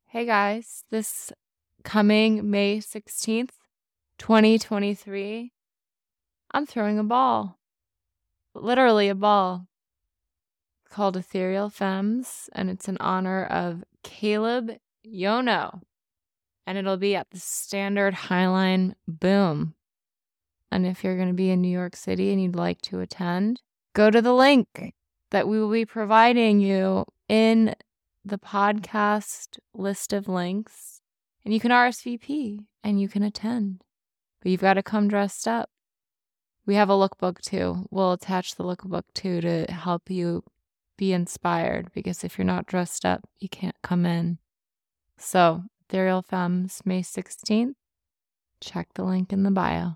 Hey guys, this coming May 16th, 2023, I'm throwing a ball. Literally a ball. It's called Ethereal Femmes, and it's in honor of Caleb Yono. And it'll be at the Standard Highline Boom. And if you're going to be in New York City and you'd like to attend, go to the link that we will be providing you in the podcast list of links, and you can RSVP and you can attend. But you've got to come dressed up. We have a lookbook too. We'll attach the lookbook too to help you be inspired, because if you're not dressed up, you can't come in. So, Ethereal Femmes, May 16th. Check the link in the bio.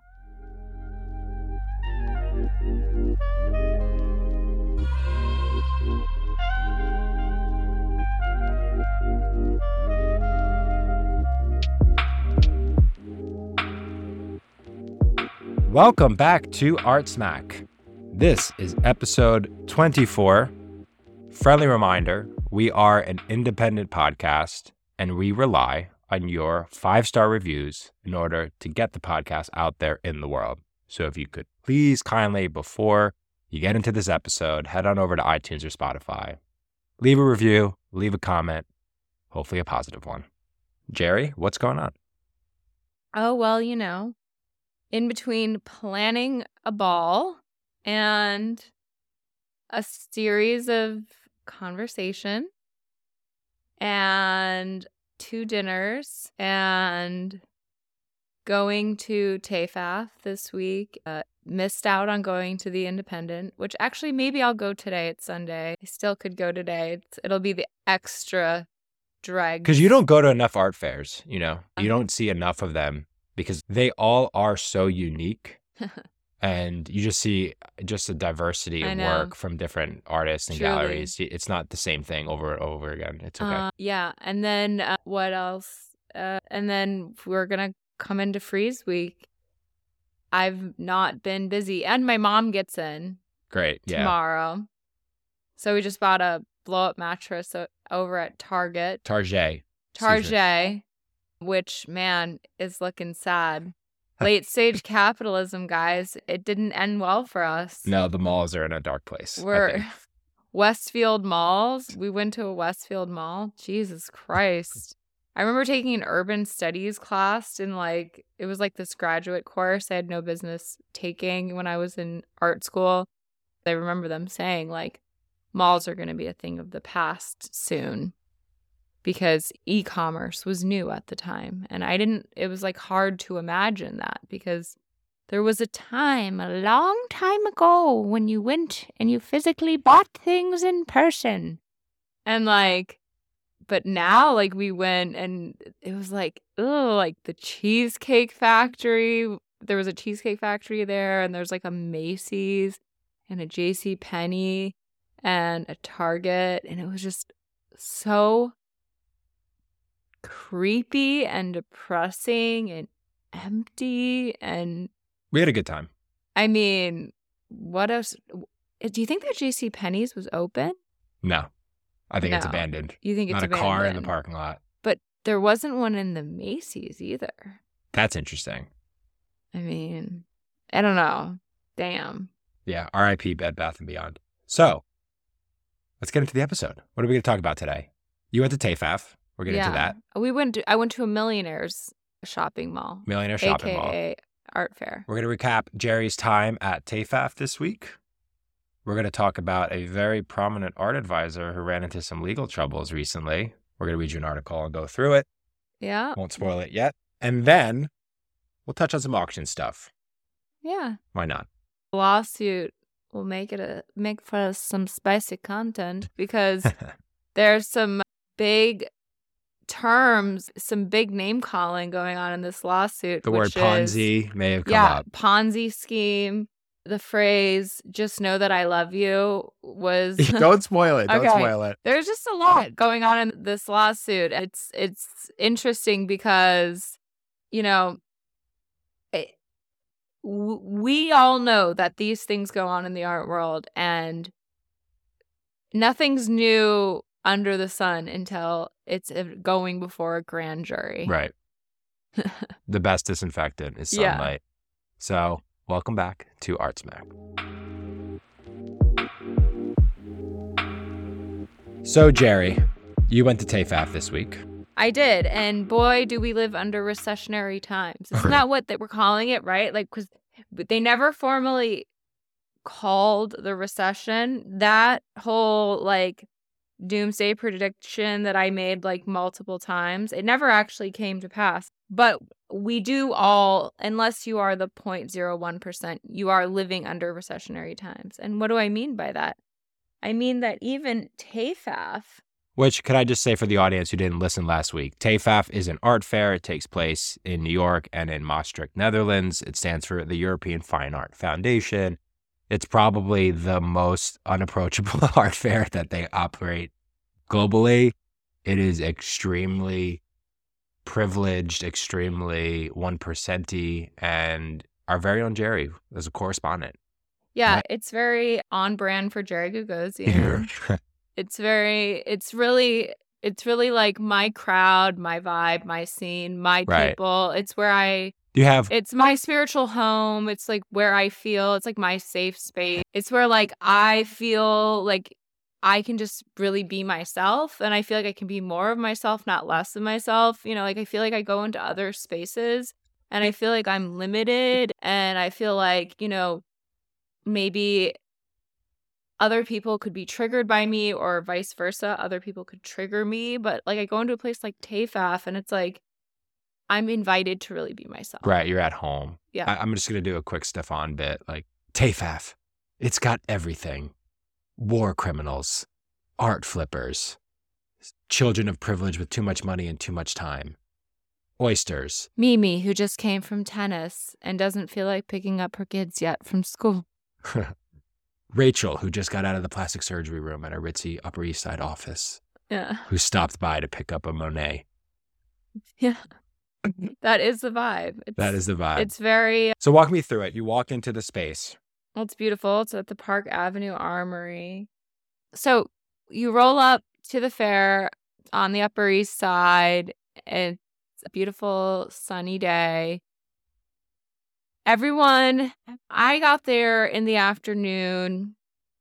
Welcome back to Art Smack. This is episode 24. Friendly reminder, we are an independent podcast and we rely on your 5-star reviews in order to get the podcast out there in the world. So if you could please kindly, before you get into this episode, head on over to iTunes or Spotify. Leave a review, leave a comment, hopefully a positive one. Jerry, what's going on? Oh, well, in between planning a ball and a series of conversation and 2 dinners and going to TAFAF this week, missed out on going to the Independent, which actually maybe I'll go today. It's Sunday. I still could go today. It'll be the extra drag. Because you don't go to enough art fairs, you don't see enough of them, because they all are so unique. And you just see just a diversity of work from different artists and galleries. It's not the same thing over and over again. It's okay. Yeah. And then what else? And then we're going to come into Freeze Week. I've not been busy. And my mom gets in. Great. Tomorrow. So we just bought a blow-up mattress over at Target. Target, which, man, is looking sad. Late stage capitalism, guys. It didn't end well for us. No, the malls are in a dark place. We're Westfield malls. We went to a Westfield mall. Jesus Christ. I remember taking an urban studies class in it was like this graduate course I had no business taking when I was in art school. I remember them saying malls are going to be a thing of the past soon, because e-commerce was new at the time. And it was hard to imagine that, because there was a time a long time ago when you went and you physically bought things in person. And but now we went and it was the Cheesecake Factory. There was a Cheesecake Factory there, and there's a Macy's and a JCPenney and a Target. And it was just so creepy and depressing and empty, and we had a good time. I mean, what else? Do you think that JCPenney's was open? No, I think it's abandoned. You think it's not abandoned? A car in the parking lot. But there wasn't one in the Macy's either. That's interesting. I mean, I don't know. Damn. Yeah, R.I.P. Bed Bath & Beyond. So, let's get into the episode. What are we going to talk about today? You went to TAFAF. We're getting into that. I went to a Millionaires shopping mall. AKA art fair. We're going to recap Jerry's time at TAFAF this week. We're going to talk about a very prominent art advisor who ran into some legal troubles recently. We're going to read you an article and go through it. Yeah. Won't spoil it yet. And then we'll touch on some auction stuff. Yeah. Why not? The lawsuit will make for some spicy content, because there's some big terms, some big name calling going on in this lawsuit. The word Ponzi may have come up. Ponzi scheme. The phrase "just know that I love you" was Don't spoil it. Don't spoil it. There's just a lot going on in this lawsuit. It's interesting because, we all know that these things go on in the art world, and nothing's new under the sun until it's going before a grand jury. Right. The best disinfectant is Yeah. sunlight. So, welcome back to Art Smack. So, Jerry, you went to TAFAF this week. I did. And boy, do we live under recessionary times. Isn't that what we're calling it, right? Like, because they never formally called the recession. That whole, like, doomsday prediction that I made, like, multiple times, it never actually came to pass. But we do all, unless you are the 0.01%, you are living under recessionary times. And what do I mean by that? I mean that even TAFAF, which, could I just say for the audience who didn't listen last week, TAFAF is an art fair. It takes place in New York and in Maastricht, Netherlands. It stands for the European Fine Art Foundation. It's probably the most unapproachable art fair that they operate globally. It is extremely privileged, extremely 1%y, and our very own Jerry is a correspondent. Yeah, it's very on brand for Jerry Gagosian. It's really like my crowd, my vibe, my scene, my people. It's where it's my spiritual home. It's like where I feel, it's like my safe space. It's where like I feel like I can just really be myself, and I feel like I can be more of myself, not less of myself. You know, like I feel like I go into other spaces and I feel like I'm limited, and I feel like, you know, maybe other people could be triggered by me or vice versa. Other people could trigger me. But like I go into a place like TAFAF and it's like I'm invited to really be myself. Right. You're at home. Yeah. I'm just going to do a quick Stefan bit. Like, TAFAF, it's got everything. War criminals, art flippers, children of privilege with too much money and too much time, oysters. Mimi, who just came from tennis and doesn't feel like picking up her kids yet from school. Rachel, who just got out of the plastic surgery room at a ritzy Upper East Side office. Yeah. Who stopped by to pick up a Monet. Yeah. That is the vibe. That is the vibe. It's very... So walk me through it. You walk into the space. Well, it's beautiful. It's at the Park Avenue Armory. So you roll up to the fair on the Upper East Side. It's a beautiful sunny day. I got there in the afternoon.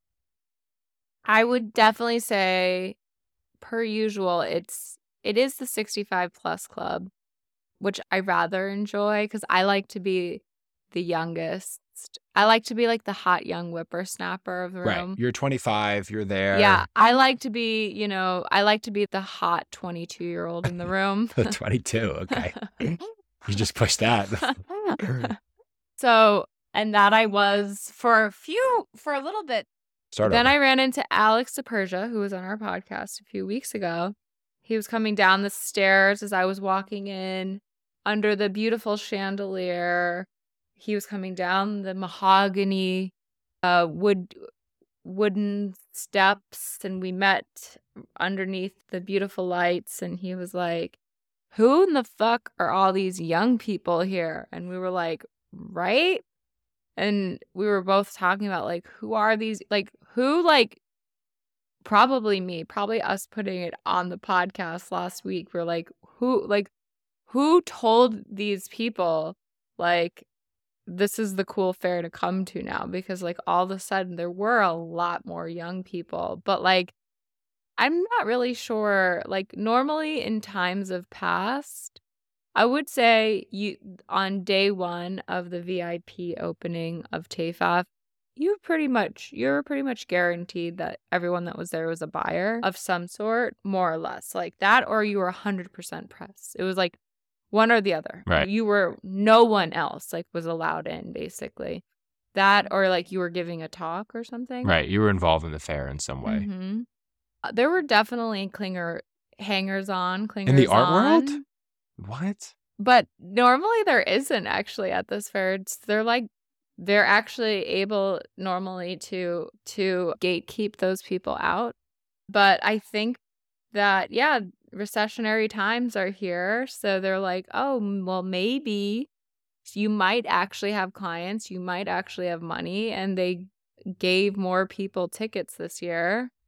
I would definitely say, per usual, it is the 65 plus club, which I rather enjoy because I like to be the youngest. I like to be like the hot young whippersnapper of the room. Right. You're 25. You're there. Yeah. I like to be, the hot 22-year-old in the room. 22. Okay. You just pushed that. So, and that I was for a little bit. Then I ran into Alex DePersia, who was on our podcast a few weeks ago. He was coming down the stairs as I was walking in under the beautiful chandelier. He was coming down the mahogany wooden steps, and we met underneath the beautiful lights, and he was like, "Who in the fuck are all these young people here?" And we were like, "Right?" And we were both talking about like, who are these, like, who, like, probably us putting it on the podcast last week. We're like, who told these people, like, this is the cool fair to come to now? Because, like, all of a sudden there were a lot more young people. But, like, I'm not really sure. Like, normally in times of past, I would say on day one of the VIP opening of TAFAF, you're pretty much guaranteed that everyone that was there was a buyer of some sort, more or less. Like that, or you were 100% press. It was like one or the other. Right. No one else like was allowed in, basically. That, or like you were giving a talk or something. Right. You were involved in the fair in some way. Mm-hmm. There were definitely hangers on. In the art world? What? But normally there isn't actually at this fair. They're actually able normally to gatekeep those people out. But I think that, yeah, recessionary times are here. So they're like, oh, well, maybe you might actually have clients. You might actually have money. And they gave more people tickets this year.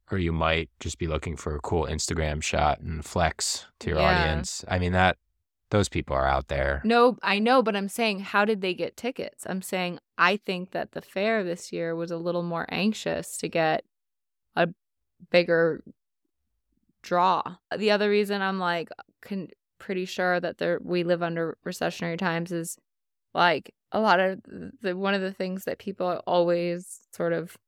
or you might just be looking for a cool Instagram shot and flex to your Yeah. audience. I mean, those people are out there. No, I know, but I'm saying, how did they get tickets? I'm saying, I think that the fair this year was a little more anxious to get a bigger draw. The other reason I'm like pretty sure that we live under recessionary times is like a lot of one of the things that people always sort of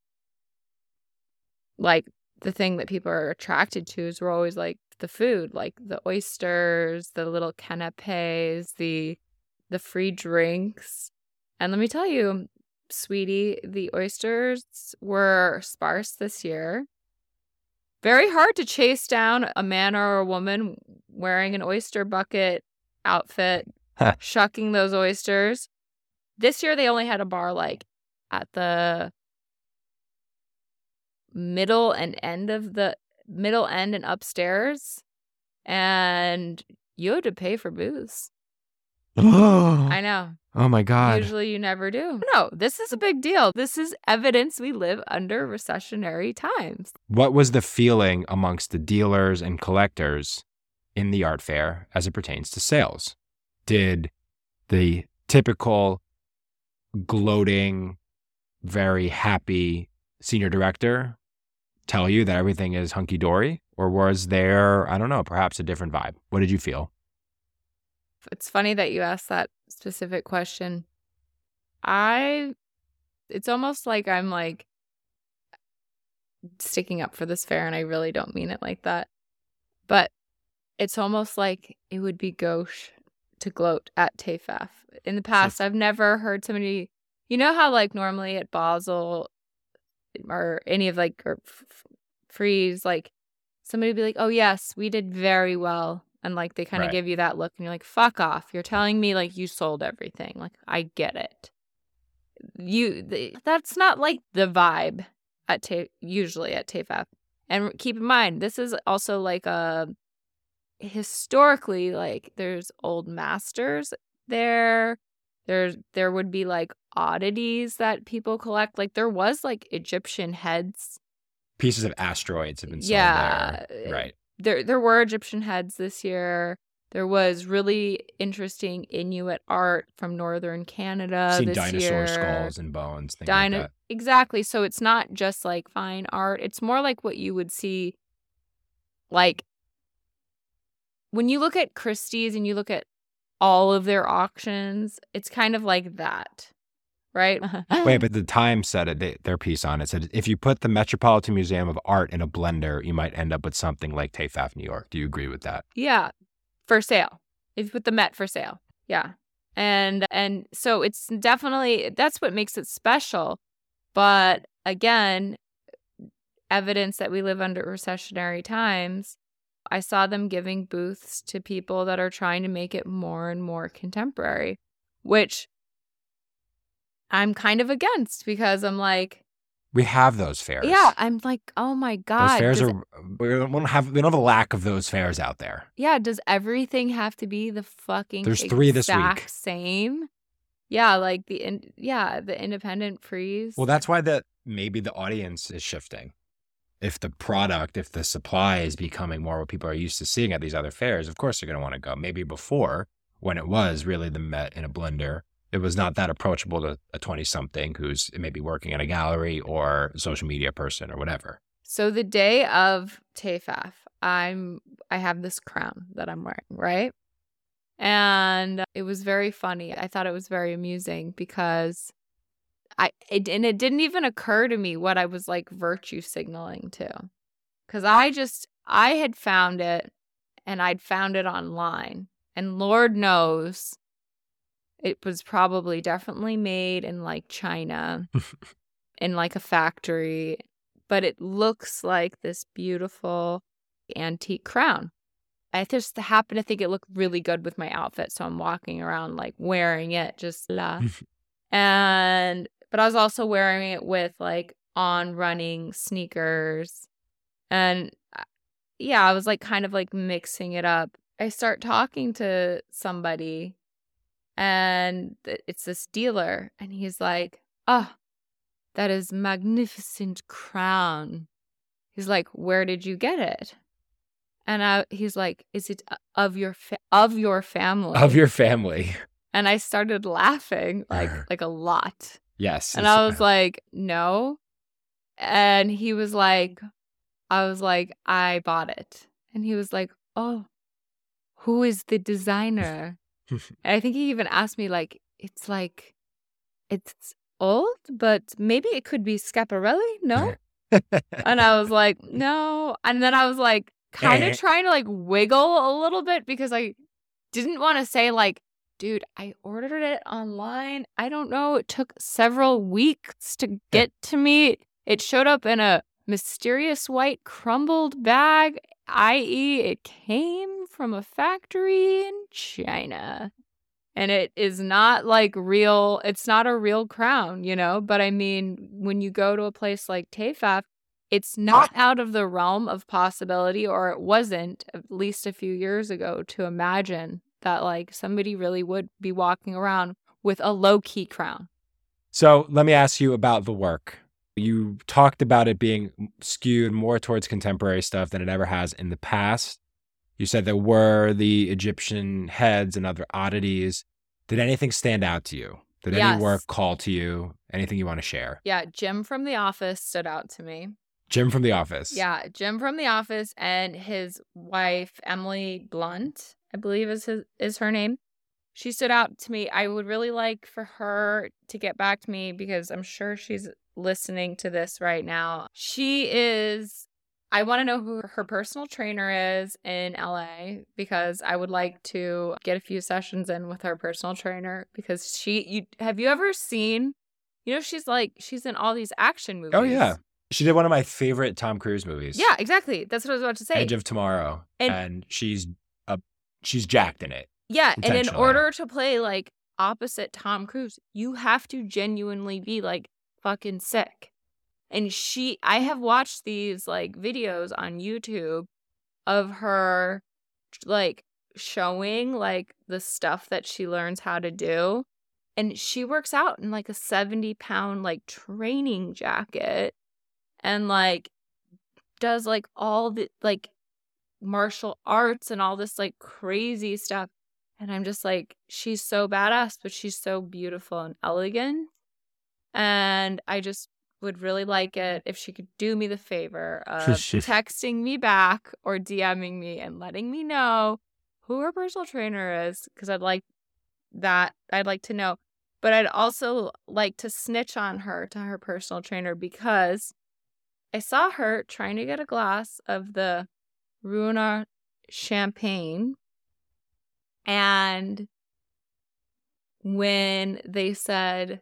like, the thing that people are attracted to is we're always like the food, like the oysters, the little canapes, the free drinks. And let me tell you, sweetie, the oysters were sparse this year. Very hard to chase down a man or a woman wearing an oyster bucket outfit, shucking those oysters. This year they only had a bar like at the middle and upstairs, and you had to pay for booze. I know. Oh my God. Usually you never do. No, this is a big deal. This is evidence we live under recessionary times. What was the feeling amongst the dealers and collectors in the art fair as it pertains to sales? Did the typical gloating, very happy senior director tell you that everything is hunky-dory? Or was there, I don't know, perhaps a different vibe? What did you feel? It's funny that you asked that specific question. It's almost like I'm like sticking up for this fair, and I really don't mean it like that. But it's almost like it would be gauche to gloat at TAFAF. In the past, I've never heard somebody, you know how like normally at Basel or any of like, or Frieze, like somebody would be like, oh yes, we did very well. And like they kind of give you that look and you're like, fuck off. You're telling me like you sold everything. Like, I get it. That's not like the vibe at usually at TAFAF. And keep in mind, this is also like historically, like there's old masters there. There would be like oddities that people collect. Like there was like Egyptian heads. Pieces of asteroids have been sold there. Right. There were Egyptian heads this year. There was really interesting Inuit art from northern Canada Seen this dinosaur year. Skulls and bones, things like that. Exactly. So it's not just like fine art. It's more like what you would see, like when you look at Christie's and you look at all of their auctions, it's kind of like that. Right? Wait, but the Times said their piece on it said, if you put the Metropolitan Museum of Art in a blender, you might end up with something like TAFAF New York. Do you agree with that? Yeah. For sale. If you put the Met for sale. Yeah. And so it's definitely, that's what makes it special. But again, evidence that we live under recessionary times. I saw them giving booths to people that are trying to make it more and more contemporary, which I'm kind of against, because I'm like, we have those fairs. Yeah, I'm like, oh my God. Those fairs we don't have a lack of those fairs out there. Yeah, does everything have to be the fucking There's 3 this week. Same? Yeah, like the independent Frieze. Well, that's why maybe the audience is shifting. If the supply is becoming more what people are used to seeing at these other fairs, of course they're going to want to go. Maybe before, when it was really the Met in a blender, it was not that approachable to a 20-something who's maybe working at a gallery or a social media person or whatever. So the day of TAFAF, I have this crown that I'm wearing, right? And it was very funny. I thought it was very amusing because it didn't even occur to me what I was like virtue signaling to. Because I had found it, and I'd found it online. And Lord knows, it was probably definitely made in like China in like a factory, but it looks like this beautiful antique crown. I just happen to think it looked really good with my outfit, so I'm walking around like wearing it, just la. But I was also wearing it with like on running sneakers, and yeah, I was like kind of like mixing it up. I start talking to somebody, and it's this dealer, and he's like, oh, that is magnificent crown. He's like, where did you get it? And he's like, is it of your family? Of your family. And I started laughing like a lot. Yes. And I was like, no. And he was like, I was like, I bought it. And he was like, oh, who is the designer? And I think he even asked me like, it's old, but maybe it could be Schiaparelli, no? And I was like, no. And then I was like kind of trying to like wiggle a little bit because I didn't want to say like, dude, I ordered it online. I don't know. It took several weeks to get to me. It showed up in a mysterious white crumbled bag, i.e., it came from a factory in China. And it is not like real. It's not a real crown, you know? But I mean, when you go to a place like Tefaf, it's not out of the realm of possibility, or it wasn't at least a few years ago, to imagine that like somebody really would be walking around with a low-key crown. So let me ask you about the work. You talked about it being skewed more towards contemporary stuff than it ever has in the past. You said there were the Egyptian heads and other oddities. Did anything stand out to you? Did any work call to you? Anything you want to share? Yeah, Jim from The Office stood out to me. Jim from The Office. Yeah, Jim from The Office and his wife, Emily Blunt, I believe is her name. She stood out to me. I would really like for her to get back to me because I'm sure she's listening to this right now. I want to know who her personal trainer is in LA because I would like to get a few sessions in with her personal trainer because have you ever seen, you know, she's in all these action movies. Oh, yeah. She did one of my favorite Tom Cruise movies. Yeah, exactly. That's what I was about to say. Edge of Tomorrow. And she's jacked in it. Yeah, and in order to play like opposite Tom Cruise, you have to genuinely be like fucking sick. And I have watched these like videos on YouTube of her like showing like the stuff that she learns how to do. And she works out in like a 70-pound like training jacket and like does like all the like martial arts and all this like crazy stuff. And I'm just like, she's so badass, but she's so beautiful and elegant. And I just would really like it if she could do me the favor of texting me back or DMing me and letting me know who her personal trainer is, because I'd like to know. But I'd also like to snitch on her to her personal trainer because I saw her trying to get a glass of the Ruinart champagne. And when they said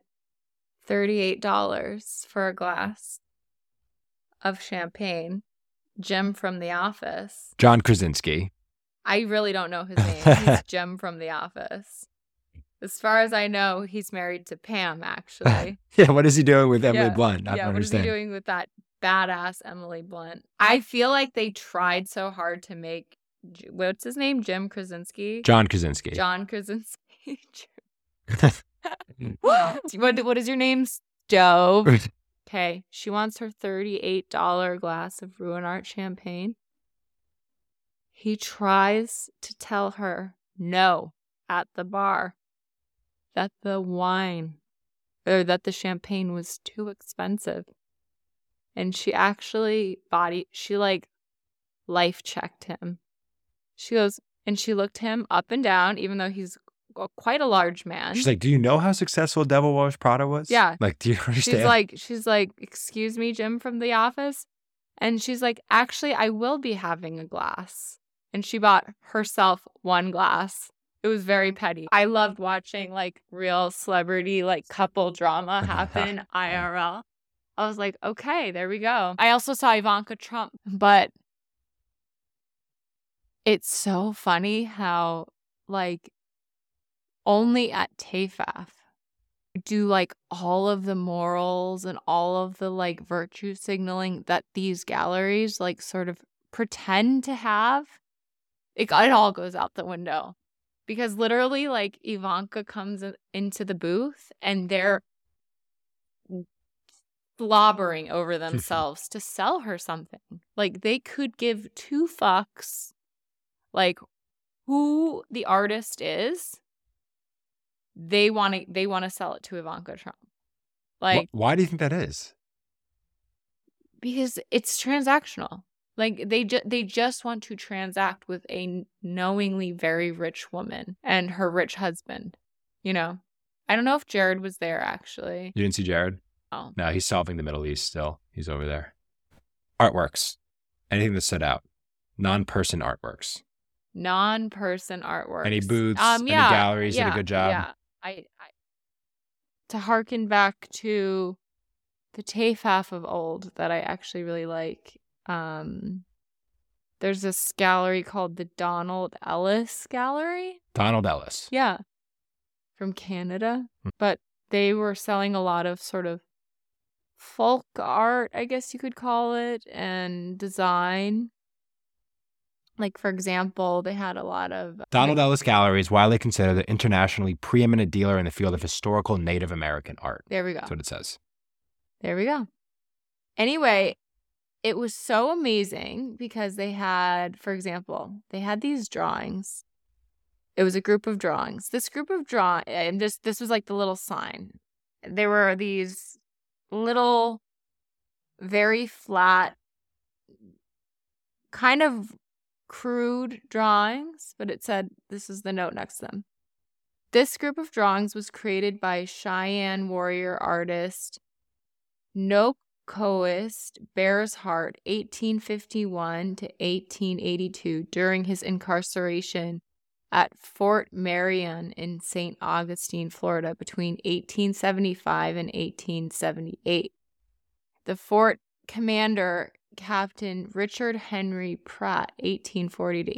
$38 for a glass of champagne, Jim from The Office. John Krasinski. I really don't know his name. He's Jim from The Office. As far as I know, he's married to Pam, actually. Yeah, what is he doing with Emily Blunt? I don't what understand. Is he doing with that badass Emily Blunt? I feel like they tried so hard to make, what's his name? Jim Krasinski? John Krasinski. John Krasinski. What is your name? Stove. Okay, she wants her $38 glass of Ruinart champagne. He tries to tell her no at the bar that the wine or that the champagne was too expensive. And she actually like life checked him. She goes, and she looked him up and down, even though he's quite a large man. She's like, do you know how successful Devil Wears Prada was? Yeah. Like, do you understand? She's like, excuse me, Jim from The Office. And she's like, actually, I will be having a glass. And she bought herself one glass. It was very petty. I loved watching like real celebrity, like couple drama happen IRL. I was like, okay, there we go. I also saw Ivanka Trump, but it's so funny how like only at Tefaf do like all of the morals and all of the like virtue signaling that these galleries like sort of pretend to have. It all goes out the window because literally like Ivanka comes into the booth and they're slobbering over themselves to sell her something. Like, they could give two fucks, like, who the artist is. They want to sell it to Ivanka Trump. Like, why do you think that is? Because it's transactional. Like, they just want to transact with a knowingly very rich woman and her rich husband. You know, I don't know if Jared was there actually. You didn't see Jared? Oh. No, he's solving the Middle East still. He's over there. Artworks. Anything that stood out. Non-person artworks. Non-person artworks. Any booths, any galleries did a good job? Yeah. I to harken back to the TAFAF of old that I actually really like. There's this gallery called the Donald Ellis Gallery. Donald Ellis. Yeah. From Canada. But they were selling a lot of sort of folk art, I guess you could call it, and design. Like, for example, they had a lot of... Donald Ellis Gallery is widely considered the internationally preeminent dealer in the field of historical Native American art. There we go. That's what it says. There we go. Anyway, it was so amazing because they had, for example, they had these drawings. It was a group of drawings. This group of and this was like the little sign. There were these little, very flat, kind of crude drawings, but it said, this is the note next to them. This group of drawings was created by Cheyenne warrior artist Nokoist Bears Heart, 1851 to 1882, during his incarceration at Fort Marion in St. Augustine, Florida, between 1875 and 1878. The fort commander, Captain Richard Henry Pratt, 1840 to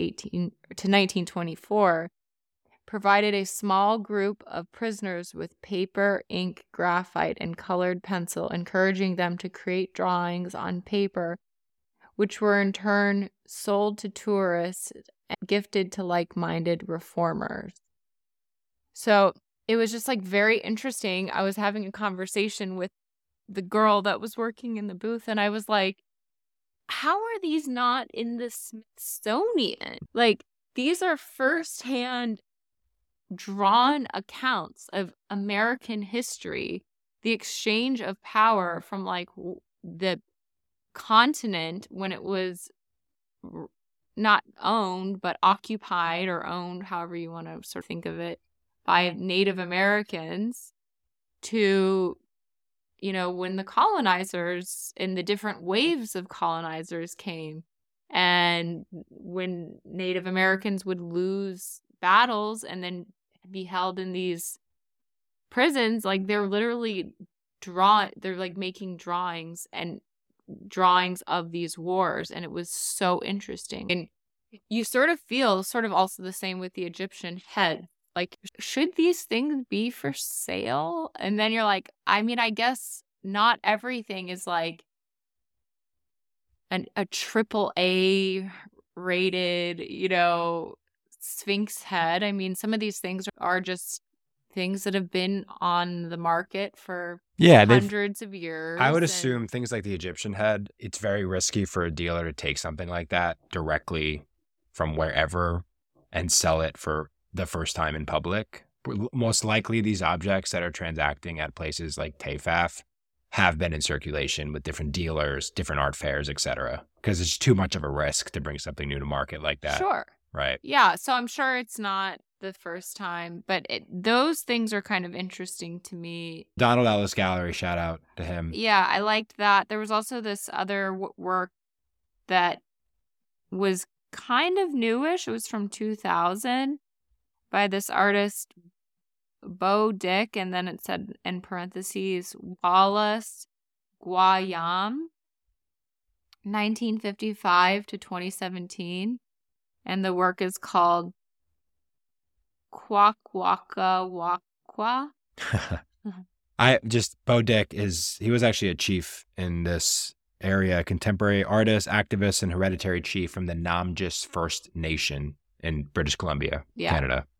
1924, provided a small group of prisoners with paper, ink, graphite, and colored pencil, encouraging them to create drawings on paper, which were in turn sold to tourists and gifted to like-minded reformers. So it was just like very interesting. I was having a conversation with the girl that was working in the booth, and I was like, how are these not in the Smithsonian? Like, these are firsthand drawn accounts of American history, the exchange of power from like the continent when it was not owned but occupied or owned, however you want to sort of think of it, by Native Americans, to, you know, when the colonizers and the different waves of colonizers came, and when Native Americans would lose battles and then be held in these prisons. Like, they're literally they're like making drawings of these wars, and it was so interesting. And you sort of feel also the same with the Egyptian head. Like, should these things be for sale? And then you're like, I mean, I guess not everything is like a AAA rated, you know, Sphinx head. I mean, some of these things are just things that have been on the market for hundreds of years. I would assume things like the Egyptian head, it's very risky for a dealer to take something like that directly from wherever and sell it for the first time in public. Most likely these objects that are transacting at places like TAFAF have been in circulation with different dealers, different art fairs, etc. Because it's too much of a risk to bring something new to market like that. Sure. Right. Yeah. So I'm sure it's not the first time, but those things are kind of interesting to me. Donald Ellis Gallery, shout out to him. Yeah, I liked that. There was also this other work that was kind of newish. It was from 2000 by this artist, Bo Dick, and then it said in parentheses, Wallace Guayam, 1955 to 2017. And the work is called Kwakwaka Wakwa. Bo Dick he was actually a chief in this area, contemporary artist, activist, and hereditary chief from the Namgis First Nation in British Columbia, Canada.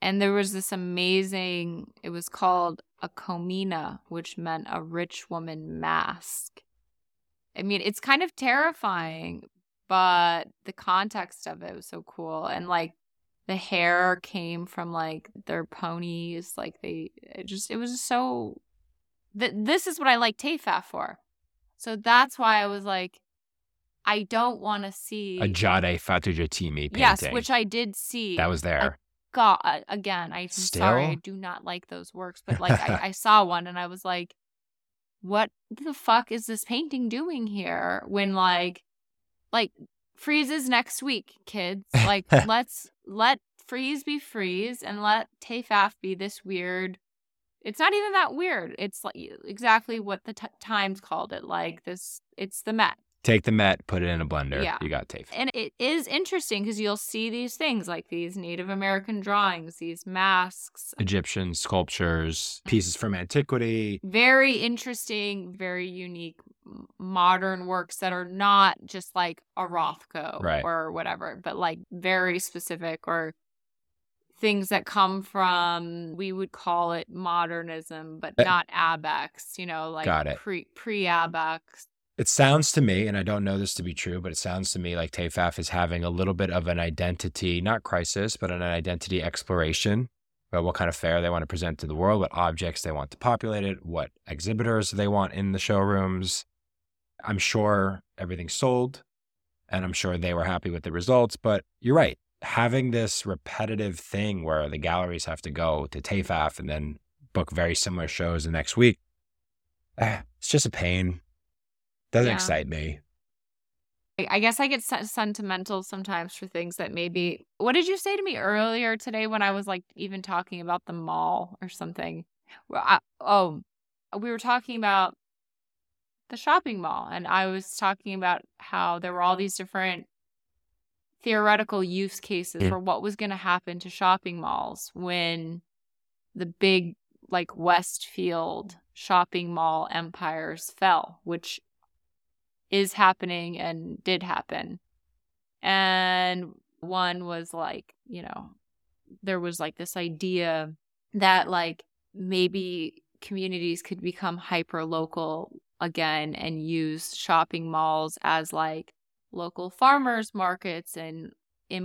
And there was this amazing, it was called a komina, which meant a rich woman mask. I mean, it's kind of terrifying, but the context of it was so cool. And like the hair came from like their ponies. Like it was just so, this is what I like TAFAF for. So that's why I was like, I don't want to see a Jade Fatujatimi painting. Yes, which I did see. That was there. God, again, I'm sorry, I do not like those works, but like I saw one and I was like, what the fuck is this painting doing here? When like Freeze is next week, kids. Like let Freeze be Freeze and let TAFAF be this weird. It's not even that weird. It's like exactly what the Times called it. Like this, it's the Met. Take the Met, put it in a blender. Yeah. You got TAFAF. And it is interesting because you'll see these things like these Native American drawings, these masks. Egyptian sculptures, pieces from antiquity. Very interesting, very unique modern works that are not just like a Rothko or whatever, but like very specific or things that come from, we would call it modernism, but not Abex, like pre-Abex. It sounds to me, and I don't know this to be true, but it sounds to me like TAFAF is having a little bit of an identity, not crisis, but an identity exploration about what kind of fair they want to present to the world, what objects they want to populate it, what exhibitors they want in the showrooms. I'm sure everything's sold, and I'm sure they were happy with the results, but you're right. Having this repetitive thing where the galleries have to go to TAFAF and then book very similar shows the next week, it's just a pain. Doesn't excite me. I guess I get sentimental sometimes for things that maybe... What did you say to me earlier today when I was like even talking about the mall or something? We were talking about the shopping mall, and I was talking about how there were all these different theoretical use cases for what was going to happen to shopping malls when the big like Westfield shopping mall empires fell, which is happening and did happen. And one was like, there was like this idea that like maybe communities could become hyper local again and use shopping malls as like local farmers markets and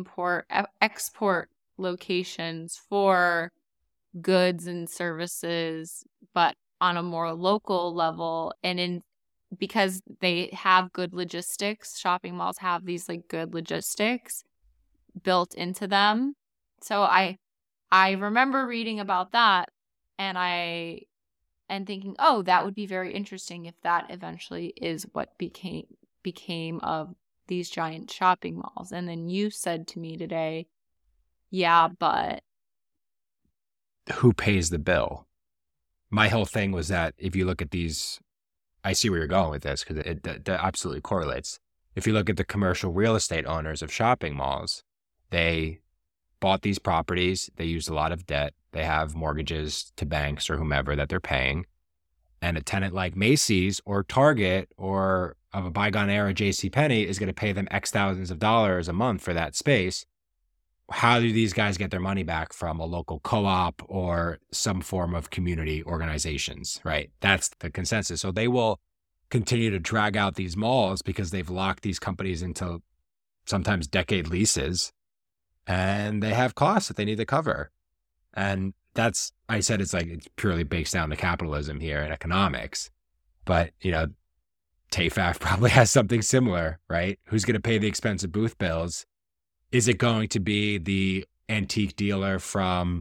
export locations for goods and services, but on a more local level. And because they have good logistics, shopping malls have these like good logistics built into them. So I remember reading about that and thinking, oh, that would be very interesting if that eventually is what became of these giant shopping malls. And then you said to me today, yeah, but who pays the bill? My whole thing was that if you look at these, I see where you're going with this because it absolutely correlates. If you look at the commercial real estate owners of shopping malls, they bought these properties, they used a lot of debt, they have mortgages to banks or whomever that they're paying. And a tenant like Macy's or Target or of a bygone era JCPenney is going to pay them X thousands of dollars a month for that space. How do these guys get their money back from a local co-op or some form of community organizations, right? That's the consensus. So they will continue to drag out these malls because they've locked these companies into sometimes decade leases and they have costs that they need to cover. And that's, I said, it's like, it's purely based down to capitalism here and economics. But, TAFAF probably has something similar, right? Who's going to pay the expensive booth bills? Is it going to be the antique dealer from,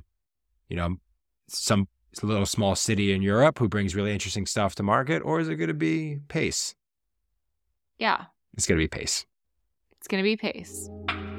some little small city in Europe who brings really interesting stuff to market? Or is it going to be Pace? Yeah. It's going to be Pace. It's going to be Pace.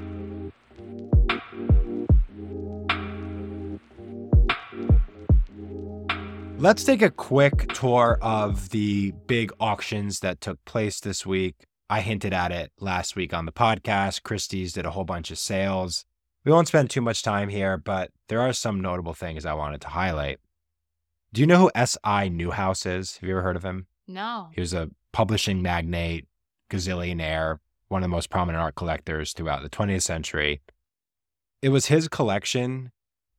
Let's take a quick tour of the big auctions that took place this week. I hinted at it last week on the podcast. Christie's did a whole bunch of sales. We won't spend too much time here, but there are some notable things I wanted to highlight. Do you know who S.I. Newhouse is? Have you ever heard of him? No. He was a publishing magnate, gazillionaire, one of the most prominent art collectors throughout the 20th century. It was his collection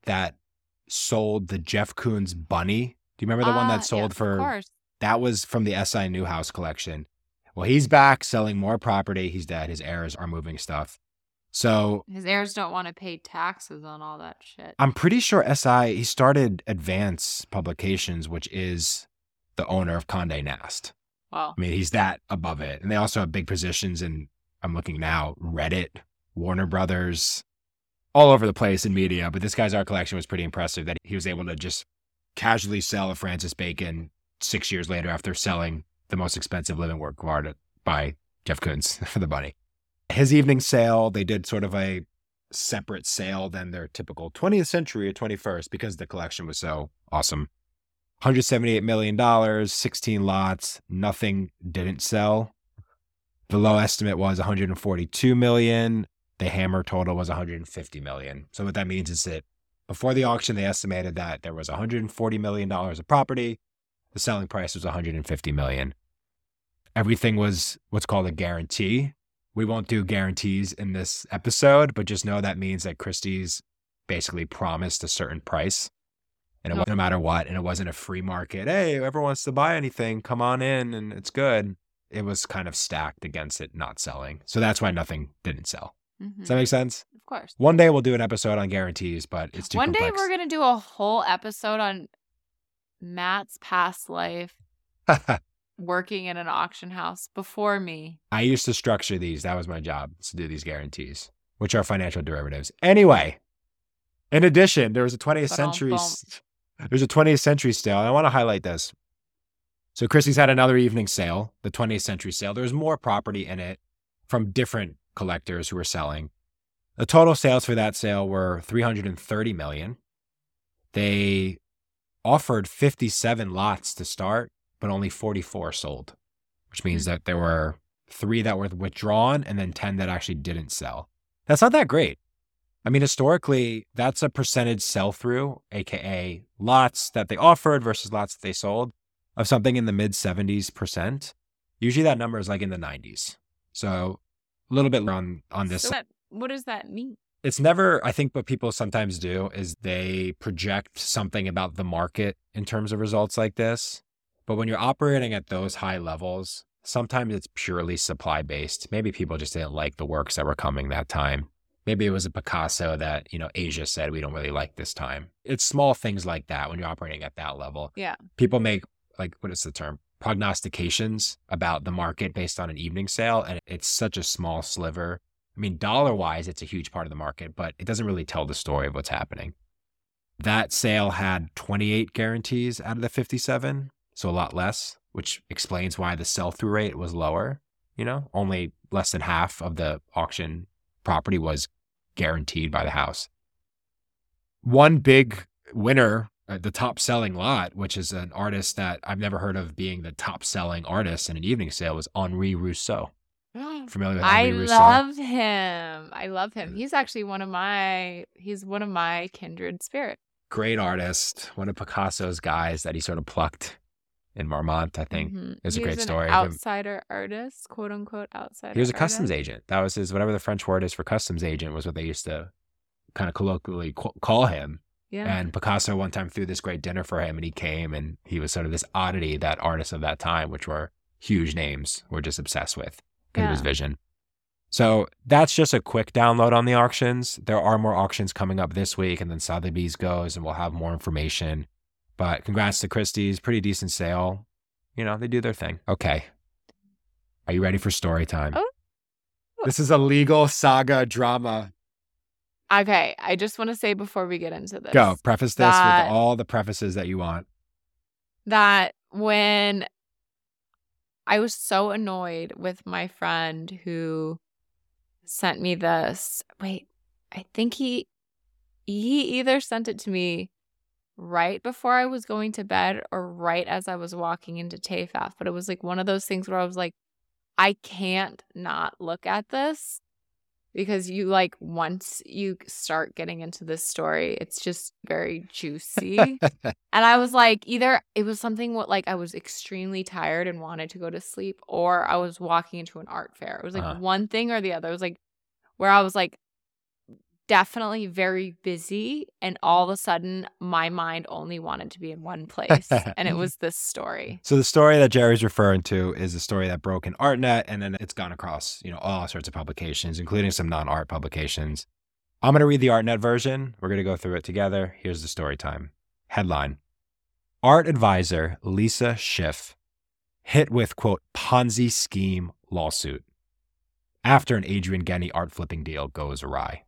that sold the Jeff Koons bunny. Do you remember the one that sold Of course. that was from the SI Newhouse collection. Well, he's back selling more property. He's dead. His heirs are moving stuff. So His heirs don't want to pay taxes on all that shit. I'm pretty sure he started Advance Publications, which is the owner of Condé Nast. Wow. I mean, he's that above it. And they also have big positions in, I'm looking now, Reddit, Warner Brothers, all over the place in media. But this guy's art collection was pretty impressive that he was able to just casually sell a Francis Bacon 6 years later after selling the most expensive living work of art by Jeff Koons for the bunny. His evening sale, they did sort of a separate sale than their typical 20th century or 21st because the collection was so awesome. $178 million, 16 lots, nothing didn't sell. The low estimate was $142 million. The hammer total was $150 million. So what that means is that before the auction, they estimated that there was $140 million of property. The selling price was $150 million. Everything was what's called a guarantee. We won't do guarantees in this episode, but just know that means that Christie's basically promised a certain price, and no matter what, and it wasn't a free market. Hey, whoever wants to buy anything, come on in, and it's good. It was kind of stacked against it not selling. So that's why nothing didn't sell. Mm-hmm. Does that make sense? Of course. One day we'll do an episode on guarantees, but it's too complex. One day we're going to do a whole episode on Matt's past life. Working in an auction house before me. I used to structure these. That was my job, to do these guarantees, which are financial derivatives. Anyway, in addition, there was a 20th century sale. And I want to highlight this. So Christie's had another evening sale, the 20th century sale. There was more property in it from different collectors who were selling. The total sales for that sale were $330 million. They offered 57 lots to start, but only 44 sold, which means that there were 3 that were withdrawn and then 10 that actually didn't sell. That's not that great. I mean, historically, that's a percentage sell-through, aka lots that they offered versus lots that they sold, of something in the mid 70%. Usually that number is like in the 90s. So a little bit on this. So what does that mean? It's never, I think what people sometimes do is they project something about the market in terms of results like this. But when you're operating at those high levels, sometimes it's purely supply-based. Maybe people just didn't like the works that were coming that time. Maybe it was a Picasso that, Asia said, we don't really like this time. It's small things like that when you're operating at that level. Yeah. People make, what is the term? Prognostications about the market based on an evening sale. And it's such a small sliver. I mean, dollar-wise, it's a huge part of the market, but it doesn't really tell the story of what's happening. That sale had 28 guarantees out of the 57. So a lot less, which explains why the sell-through rate was lower. Only less than half of the auction property was guaranteed by the house. One big winner, the top selling lot, which is an artist that I've never heard of being the top selling artist in an evening sale, was Henri Rousseau. Familiar with Henri Rousseau? I love him. He's actually one of my kindred spirits. Great artist. One of Picasso's guys that he sort of plucked in Marmont, I think. Mm-hmm. It's a great story. Outsider artist, quote unquote outsider. He was a customs agent. That was his, whatever the French word is for customs agent, was what they used to kind of colloquially call him. Yeah. And Picasso one time threw this great dinner for him, and he came, and he was sort of this oddity that artists of that time, which were huge names, were just obsessed with because of his vision. So that's just a quick download on the auctions. There are more auctions coming up this week, and then Sotheby's goes, and we'll have more information. But congrats to Christie's. Pretty decent sale. They do their thing. Okay. Are you ready for story time? Oh. This is a legal saga drama. Okay. I just want to say before we get into this. Go. Preface this with all the prefaces that you want. That when I was so annoyed with my friend who sent me this. Wait, I think he either sent it to me right before I was going to bed or right as I was walking into TAFAF. But it was like one of those things where I was like, I can't not look at this because once you start getting into this story, it's just very juicy. And I was like, either it was something I was extremely tired and wanted to go to sleep, or I was walking into an art fair. It was like one thing or the other. It was like where I was like, definitely very busy, and all of a sudden my mind only wanted to be in one place, and it was this story. So the story that Jerry's referring to is the story that broke in ArtNet, and then it's gone across, all sorts of publications, including some non-art publications. I'm going to read the ArtNet version. We're going to go through it together. Here's the story time. Headline: Art advisor Lisa Schiff hit with, quote, Ponzi scheme lawsuit after an Adrian Genny art flipping deal goes awry.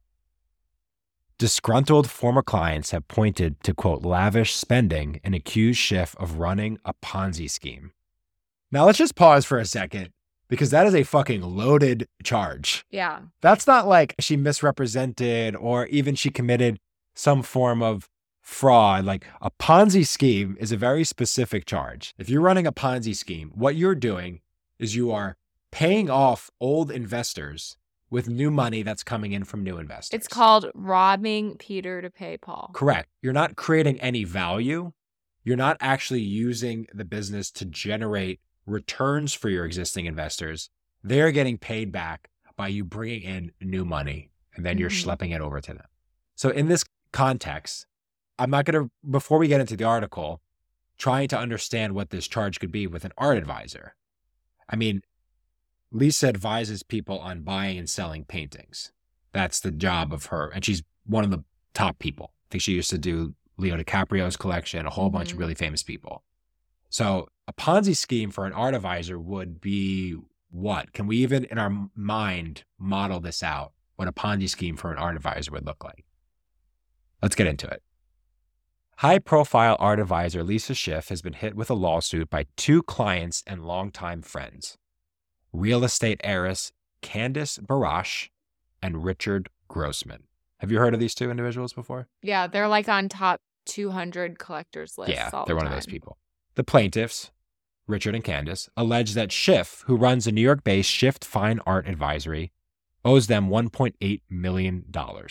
Disgruntled former clients have pointed to, quote, lavish spending and accused Schiff of running a Ponzi scheme. Now let's just pause for a second, because that is a fucking loaded charge. Yeah. That's not like she misrepresented or even she committed some form of fraud. Like, a Ponzi scheme is a very specific charge. If you're running a Ponzi scheme, what you're doing is you are paying off old investors with new money that's coming in from new investors. It's called robbing Peter to pay Paul. Correct. You're not creating any value. You're not actually using the business to generate returns for your existing investors. They're getting paid back by you bringing in new money, and then you're schlepping it over to them. So in this context, I'm not going to, before we get into the article, trying to understand what this charge could be with an art advisor. I mean, Lisa advises people on buying and selling paintings. That's the job of her. And she's one of the top people. I think she used to do Leo DiCaprio's collection, a whole bunch of really famous people. So a Ponzi scheme for an art advisor would be what? Can we even in our mind model this out, what a Ponzi scheme for an art advisor would look like? Let's get into it. High-profile art advisor Lisa Schiff has been hit with a lawsuit by two clients and longtime friends: real estate heiress Candice Barash and Richard Grossman. Have you heard of these two individuals before? Yeah, they're like on top 200 collectors lists. Yeah, all they're the one of time. those people. The plaintiffs, Richard and Candice, allege that Schiff, who runs a New York-based Schiff Fine Art Advisory, owes them $1.8 million,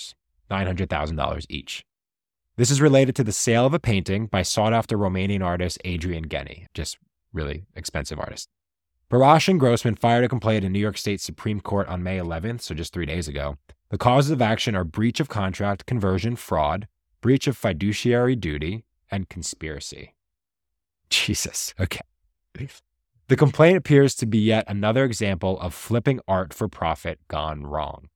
$900,000 each. This is related to the sale of a painting by sought-after Romanian artist Adrian Genny, just really expensive artist. Barash and Grossman filed a complaint in New York State Supreme Court on May 11th, so just 3 days ago. The causes of action are breach of contract, conversion, fraud, breach of fiduciary duty, and conspiracy. Jesus. Okay. The complaint appears to be yet another example of flipping art for profit gone wrong.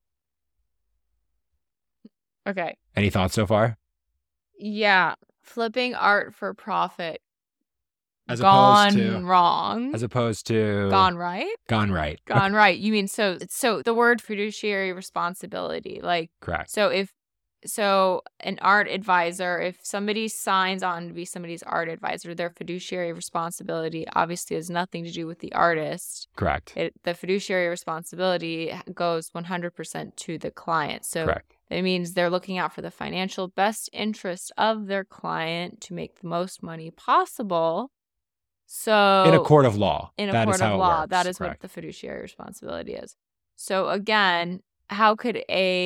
Okay. Any thoughts so far? Yeah. Flipping art for profit As gone opposed to wrong. As opposed to Gone right? Gone right. Gone right. You mean so the word fiduciary responsibility, like Correct. So an art advisor, if somebody signs on to be somebody's art advisor, their fiduciary responsibility obviously has nothing to do with the artist. Correct. The fiduciary responsibility goes 100% to the client. So Correct. it means they're looking out for the financial best interest of their client to make the most money possible. So In a court of law. In a That court is how of it law, works. that is Correct. what the fiduciary responsibility is. So again, how could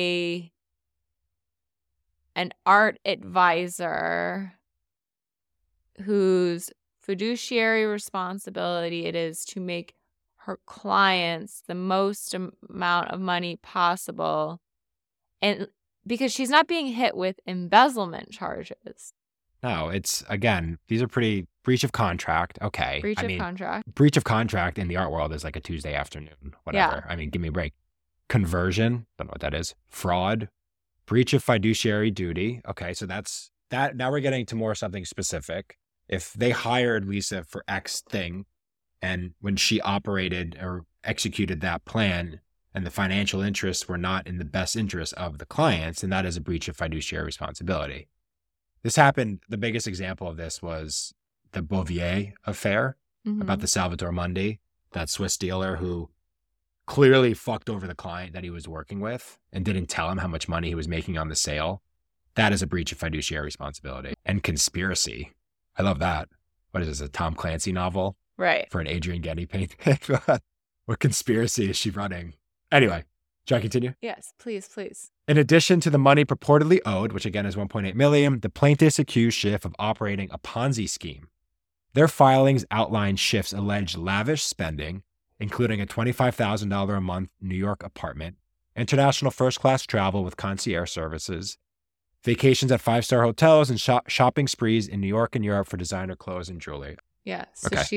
an art advisor whose fiduciary responsibility it is to make her clients the most amount of money possible, and because she's not being hit with embezzlement charges. No, it's, again, these are pretty breach of contract. Okay. Breach of contract. Breach of contract in the art world is like a Tuesday afternoon, whatever. Yeah. I mean, give me a break. Conversion, don't know what that is. Fraud, breach of fiduciary duty. Okay, so that's that. Now we're getting to more something specific. If they hired Lisa for X thing, and when she operated or executed that plan and the financial interests were not in the best interest of the clients, and that is a breach of fiduciary responsibility. This happened, the biggest example of this was the Bouvier affair about the Salvatore Mundi, that Swiss dealer who clearly fucked over the client that he was working with and didn't tell him how much money he was making on the sale. That is a breach of fiduciary responsibility. And conspiracy. I love that. What is this, a Tom Clancy novel? Right. For an Adrian Genny painting? What conspiracy is she running? Anyway, should I continue? Yes, please. In addition to the money purportedly owed, which again is $1.8 million, the plaintiffs accused Schiff of operating a Ponzi scheme. Their filings outline Schiff's alleged lavish spending, including a $25,000 a month New York apartment, international first-class travel with concierge services, vacations at 5-star hotels, and shopping sprees in New York and Europe for designer clothes and jewelry. Yeah. So Okay.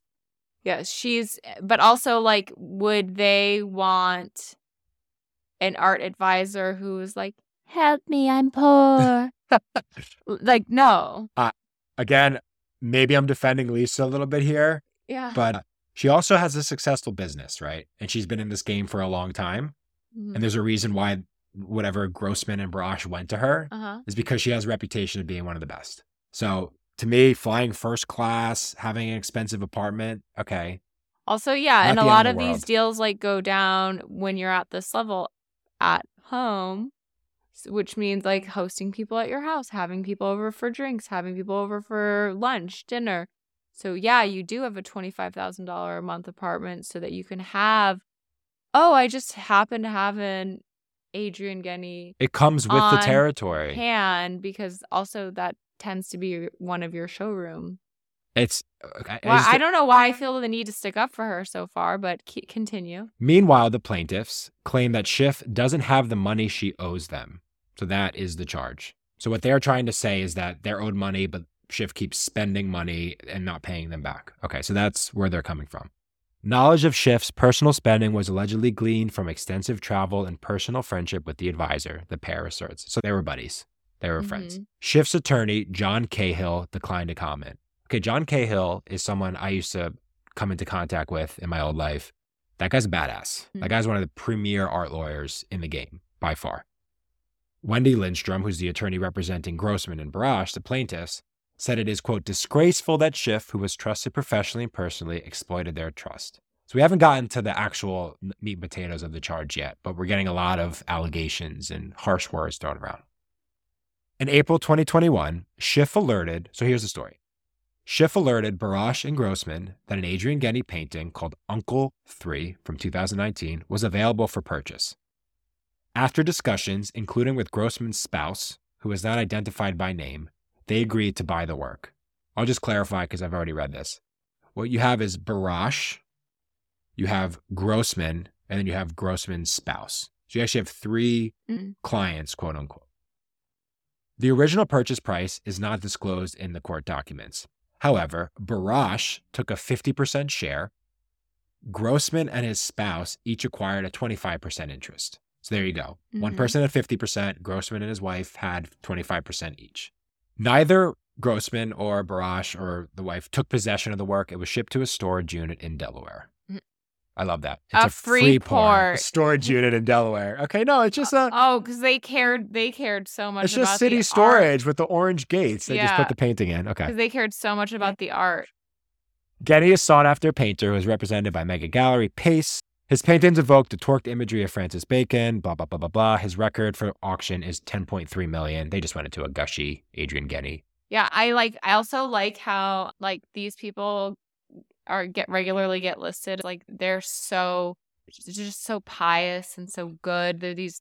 she's, but also like, would they want an art advisor who's like, help me, I'm poor? Like, no. Again, maybe I'm defending Lisa a little bit here, Yeah. but she also has a successful business, right? And she's been in this game for a long time. Mhm. And there's a reason why whatever Grossman and Barash went to her is because she has a reputation of being one of the best. So to me, flying first class, having an expensive apartment, okay. Also, yeah, Not and a the lot end of of the these world. deals like go down when you're at this level at home, which means like hosting people at your house, having people over for drinks, having people over for lunch, dinner. So yeah, you do have a $25,000 a month apartment so that you can have, I just happen to have an Adrian Genny It comes with the on territory. hand, because also that tends to be one of your showroom. It's Well, I don't know why I feel the need to stick up for her so far, but continue. Meanwhile, the plaintiffs claim that Schiff doesn't have the money she owes them. So that is the charge. So what they're trying to say is that they're owed money, but Schiff keeps spending money and not paying them back. Okay, so that's where they're coming from. Knowledge of Schiff's personal spending was allegedly gleaned from extensive travel and personal friendship with the advisor, the pair asserts. So they were buddies. They were friends. Schiff's attorney, John Cahill, declined to comment. Okay, John Cahill is someone I used to come into contact with in my old life. That guy's a badass. That guy's one of the premier art lawyers in the game, by far. Wendy Lindstrom, who's the attorney representing Grossman and Barash, the plaintiffs, said it is, quote, disgraceful that Schiff, who was trusted professionally and personally, exploited their trust. So we haven't gotten to the actual meat and potatoes of the charge yet, but we're getting a lot of allegations and harsh words thrown around. In April 2021, Schiff alerted, so here's the story. Schiff alerted Barash and Grossman that an Adrian Genny painting called Uncle 3 from 2019 was available for purchase. After discussions, including with Grossman's spouse, who was not identified by name, they agreed to buy the work. I'll just clarify because I've already read this. What you have is Barash, you have Grossman, and then you have Grossman's spouse. So you actually have 3 clients, quote unquote. The original purchase price is not disclosed in the court documents. However, Barash took a 50% share. Grossman and his spouse each acquired a 25% interest. So there you go. One person had 50%. Grossman and his wife had 25% each. Neither Grossman or Barash or the wife took possession of the work. It was shipped to a storage unit in Delaware. I love that. It's a free port. Storage unit in Delaware. Okay, no, it's just because they cared so much. It's about just city the storage art. with the orange gates. They just put the painting in. Okay. Because they cared so much about the art. Genny is sought after painter who is represented by Mega Gallery Pace. His paintings evoke the torqued imagery of Francis Bacon, blah, blah, blah, blah, blah. His record for auction is $10.3 million. They just went into a gushy Adrian Genny. Yeah, I also like how like these people regularly get listed. Like they're just so pious and so good. They're these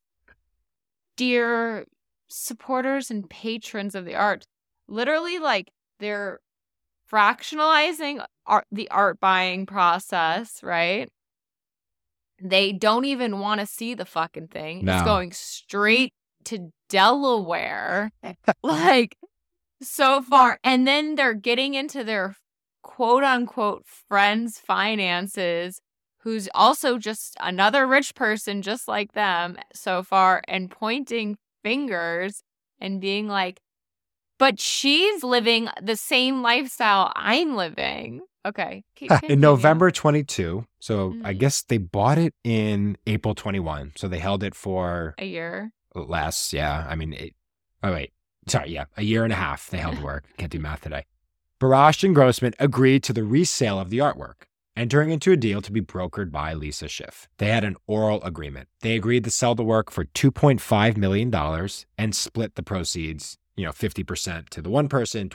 dear supporters and patrons of the art. Literally, like they're fractionalizing the art buying process, right? They don't even want to see the fucking thing. No. It's going straight to Delaware, like so far. And then they're getting into their quote unquote friends' finances, who's also just another rich person just like them so far, and pointing fingers and being like, but she's living the same lifestyle I'm living. Okay. In November 22, so I guess they bought it in April 21. So they held it for a year. Less, yeah. I mean, a year and a half they held work. Can't do math today. Barash and Grossman agreed to the resale of the artwork, entering into a deal to be brokered by Lisa Schiff. They had an oral agreement. They agreed to sell the work for $2.5 million and split the proceeds, 50% to the one person,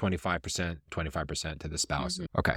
25% to the spouse. Okay.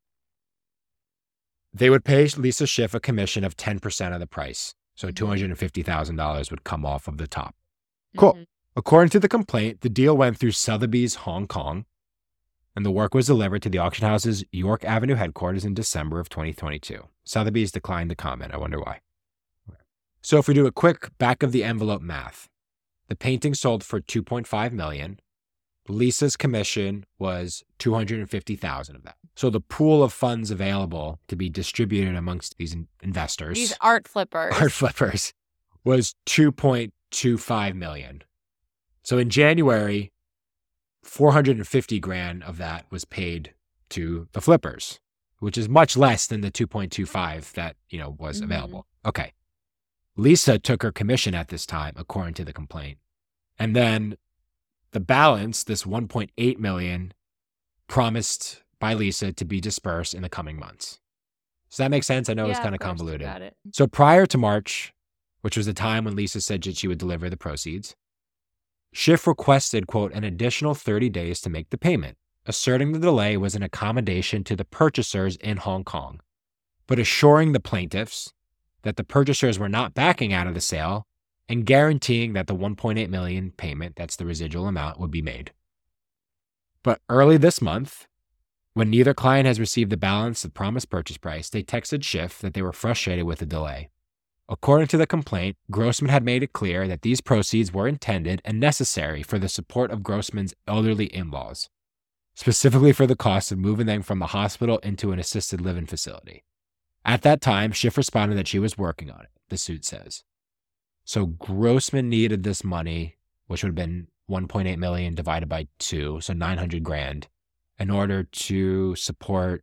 They would pay Lisa Schiff a commission of 10% of the price. So $250,000 would come off of the top. Cool. According to the complaint, the deal went through Sotheby's Hong Kong, and the work was delivered to the auction house's York Avenue headquarters in December of 2022. Sotheby's declined to comment. I wonder why. So if we do a quick back of the envelope math, the painting sold for $2.5 million. Lisa's commission was $250,000 of that. So the pool of funds available to be distributed amongst these investors, These art flippers, was $2.25 million. So in January, $450,000 of that was paid to the flippers, which is much less than the 2.25 that, was available. Okay. Lisa took her commission at this time, according to the complaint. And then the balance, this $1.8 million, promised by Lisa to be dispersed in the coming months. Does that make sense? I know it's kind of convoluted. Got it. So prior to March, which was the time when Lisa said that she would deliver the proceeds, Schiff requested, quote, an additional 30 days to make the payment, asserting the delay was an accommodation to the purchasers in Hong Kong, but assuring the plaintiffs that the purchasers were not backing out of the sale and guaranteeing that the $1.8 million payment, that's the residual amount, would be made. But early this month, when neither client has received the balance of promised purchase price, they texted Schiff that they were frustrated with the delay. According to the complaint, Grossman had made it clear that these proceeds were intended and necessary for the support of Grossman's elderly in-laws, specifically for the cost of moving them from the hospital into an assisted living facility. At that time, Schiff responded that she was working on it, the suit says. So Grossman needed this money, which would have been $1.8 million divided by 2, so $900,000, in order to support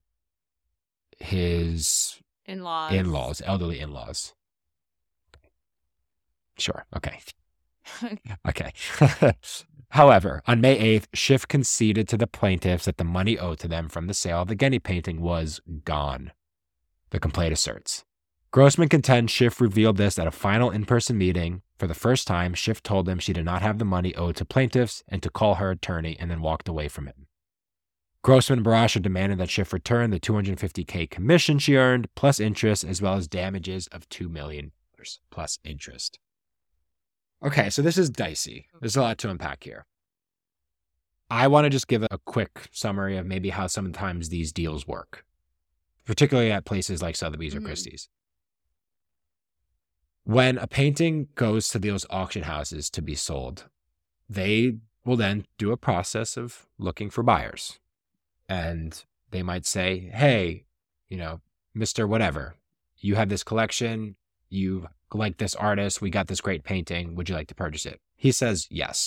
his in-laws, elderly in-laws. Sure. Okay. Okay. However, on May 8th, Schiff conceded to the plaintiffs that the money owed to them from the sale of the Getty painting was gone, the complaint asserts. Grossman contends Schiff revealed this at a final in-person meeting. For the first time, Schiff told them she did not have the money owed to plaintiffs and to call her attorney, and then walked away from him. Grossman and Barasha demanded that Schiff return the $250,000 commission she earned, plus interest, as well as damages of $2 million plus interest. Okay, so this is dicey. There's a lot to unpack here. I want to just give a quick summary of maybe how sometimes these deals work, particularly at places like Sotheby's or Christie's. When a painting goes to those auction houses to be sold, they will then do a process of looking for buyers. And they might say, hey, Mr. Whatever, you have this collection, you like this artist, we got this great painting, would you like to purchase it? He says yes.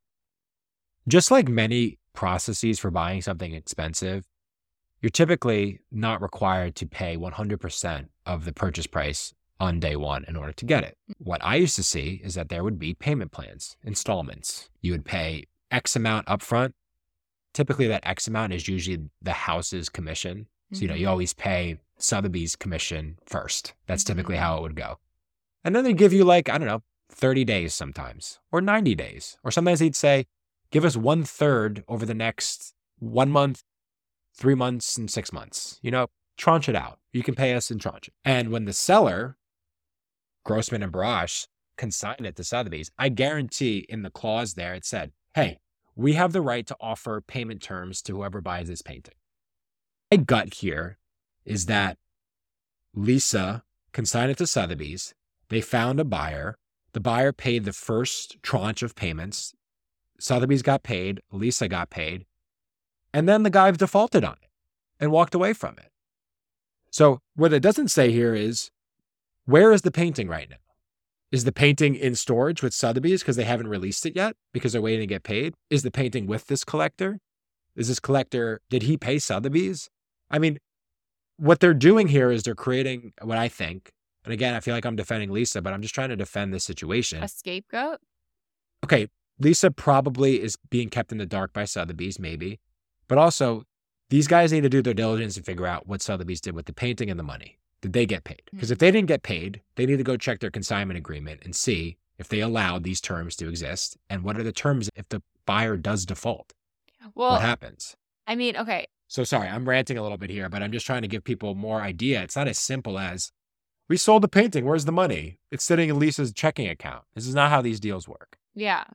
Just like many processes for buying something expensive, you're typically not required to pay 100% of the purchase price on day one in order to get it. What I used to see is that there would be payment plans, installments. You would pay X amount upfront. Typically that X amount is usually the house's commission. So, you always pay Sotheby's commission first. That's typically how it would go. And then they give you 30 days sometimes, or 90 days. Or sometimes they'd say, give us 1/3 over the next 1 month, 3 months, and 6 months. Tranche it out. You can pay us in tranche. And when the seller, Grossman and Barash, consigned it to Sotheby's, I guarantee in the clause there it said, hey, we have the right to offer payment terms to whoever buys this painting. My gut here is that Lisa consigned it to Sotheby's. They found a buyer. The buyer paid the first tranche of payments. Sotheby's got paid. Lisa got paid. And then the guy defaulted on it and walked away from it. So what it doesn't say here is, where is the painting right now? Is the painting in storage with Sotheby's because they haven't released it yet because they're waiting to get paid? Is the painting with this collector? Is this collector, did he pay Sotheby's? I mean, what they're doing here is they're creating what I think, and again, I feel like I'm defending Lisa, but I'm just trying to defend this situation. A scapegoat? Okay, Lisa probably is being kept in the dark by Sotheby's, maybe. But also, these guys need to do their diligence and figure out what Sotheby's did with the painting and the money. Did they get paid? Because if they didn't get paid, they need to go check their consignment agreement and see if they allowed these terms to exist. And what are the terms if the buyer does default? Well, what happens? I mean, okay. So sorry, I'm ranting a little bit here, but I'm just trying to give people more idea. It's not as simple as, we sold the painting, where's the money? It's sitting in Lisa's checking account. This is not how these deals work. Yeah.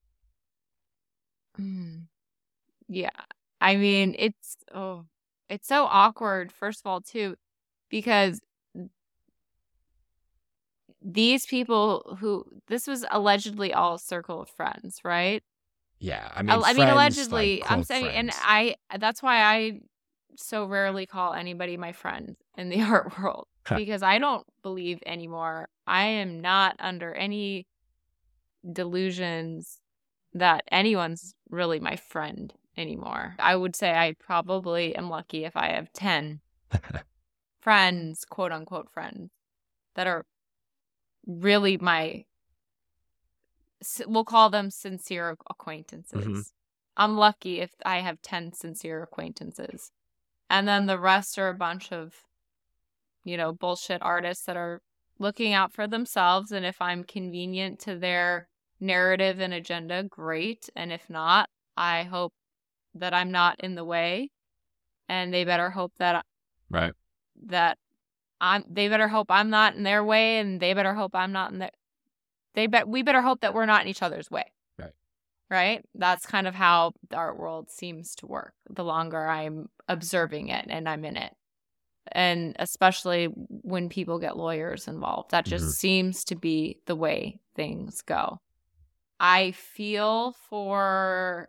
Yeah. I mean, it's so awkward, first of all, too, because these people this was allegedly all a circle of friends, right? Yeah, I mean, allegedly, like, I'm quote, saying, and friends. that's why I so rarely call anybody my friend in the art world, because I don't believe anymore. I am not under any delusions that anyone's really my friend anymore. I would say I probably am lucky if I have 10 friends, quote unquote friends, that are really we'll call them sincere acquaintances. Mm-hmm. I'm lucky if I have 10 sincere acquaintances. And then the rest are a bunch of, bullshit artists that are looking out for themselves. And if I'm convenient to their narrative and agenda, great. And if not, I hope that I'm not in the way. And they better hope that Right. they better hope I'm not in their way, and they better hope I'm not in their. We better hope that we're not in each other's way. Right? That's kind of how the art world seems to work the longer I'm observing it and I'm in it. And especially when people get lawyers involved, that just seems to be the way things go. I feel for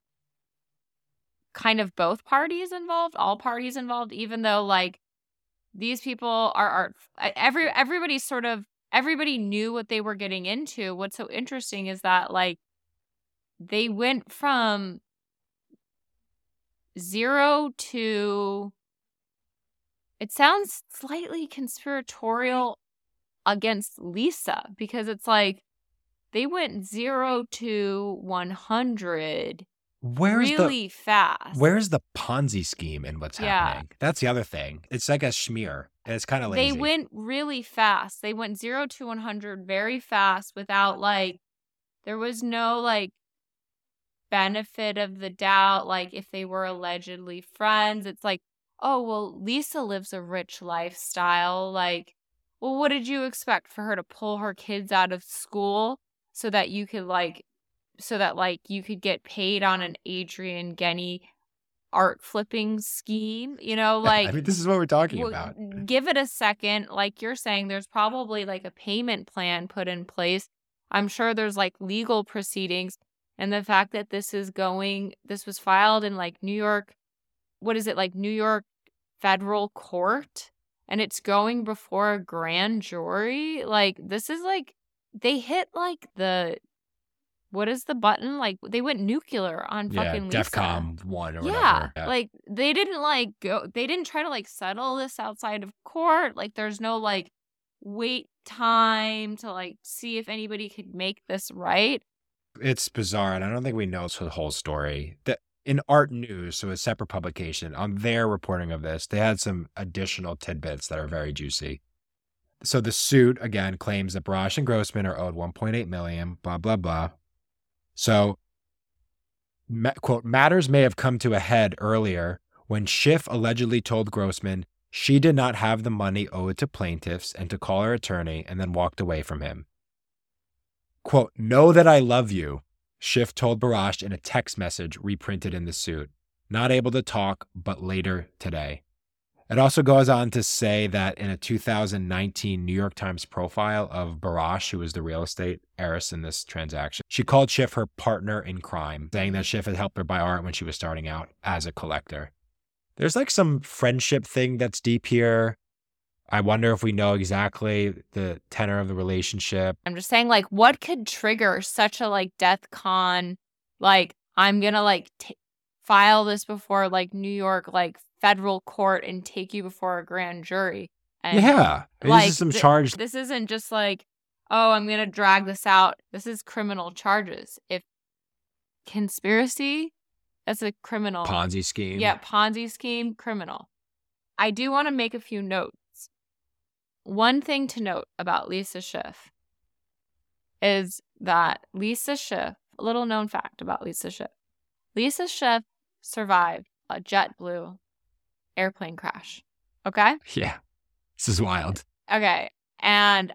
kind of both parties involved, all parties involved, even though like these people are art. Everybody knew what they were getting into. What's so interesting is that like they went from 0 to, it sounds slightly conspiratorial against Lisa, because it's like they went 0 to 100 really fast. Where's the Ponzi scheme in what's happening? That's the other thing. It's like a schmear. It's kind of lazy. They went really fast. They went 0 to 100 very fast without like, there was no like benefit of the doubt. Like if they were allegedly friends, it's like, oh, well, Lisa lives a rich lifestyle. Like, well, what did you expect for her to pull her kids out of school so that you could you could get paid on an Adrian Genny art flipping scheme, like I mean, this is what we're talking about. Give it a second. Like you're saying, there's probably like a payment plan put in place. I'm sure there's like legal proceedings. And the fact that this was filed in like New York, New York federal court, and it's going before a grand jury. Like this is like, they hit like what is the button? Like they went nuclear on fucking Lisa. DEFCON 1 or whatever. Yeah. Like they didn't try to like settle this outside of court. Like there's no like wait time to like see if anybody could make this right. It's bizarre, and I don't think we know the whole story. In Art News, so a separate publication, on their reporting of this, they had some additional tidbits that are very juicy. So the suit, again, claims that Barash and Grossman are owed $1.8 million, blah, blah, blah. So, quote, matters may have come to a head earlier when Schiff allegedly told Grossman she did not have the money owed to plaintiffs and to call her attorney, and then walked away from him. Quote, know that I love you, Schiff told Barash in a text message reprinted in the suit. Not able to talk, but later today. It also goes on to say that in a 2019 New York Times profile of Barash, who was the real estate heiress in this transaction, she called Schiff her partner in crime, saying that Schiff had helped her buy art when she was starting out as a collector. There's like some friendship thing that's deep here. I wonder if we know exactly the tenor of the relationship. I'm just saying, like, what could trigger such a, like, death con? Like, I'm gonna, like, file this before, like, New York, like, federal court and take you before a grand jury. And, yeah. Like, this is some charge. This isn't just like, oh, I'm gonna drag this out. This is criminal charges. If conspiracy, that's a criminal. Ponzi scheme. Yeah, Ponzi scheme, criminal. I do want to make a few notes. One thing to note about Lisa Schiff is that Lisa Schiff, a little known fact about Lisa Schiff survived a JetBlue airplane crash. Okay? Yeah. This is wild. Okay. And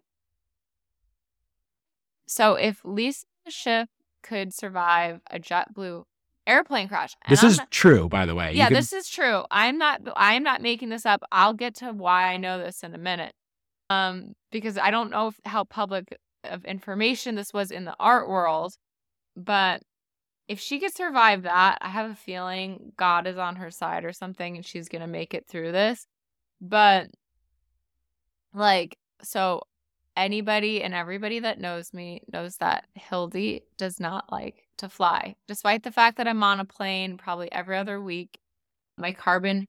so if Lisa Schiff could survive a JetBlue airplane crash. This is true, by the way. Yeah, this is true. I am not making this up. I'll get to why I know this in a minute. because I don't know how public of information this was in the art world, but if she could survive that, I have a feeling God is on her side or something and she's going to make it through this. But like, so anybody and everybody that knows me knows that Hildy does not like to fly. Despite the fact that I'm on a plane probably every other week, my carbon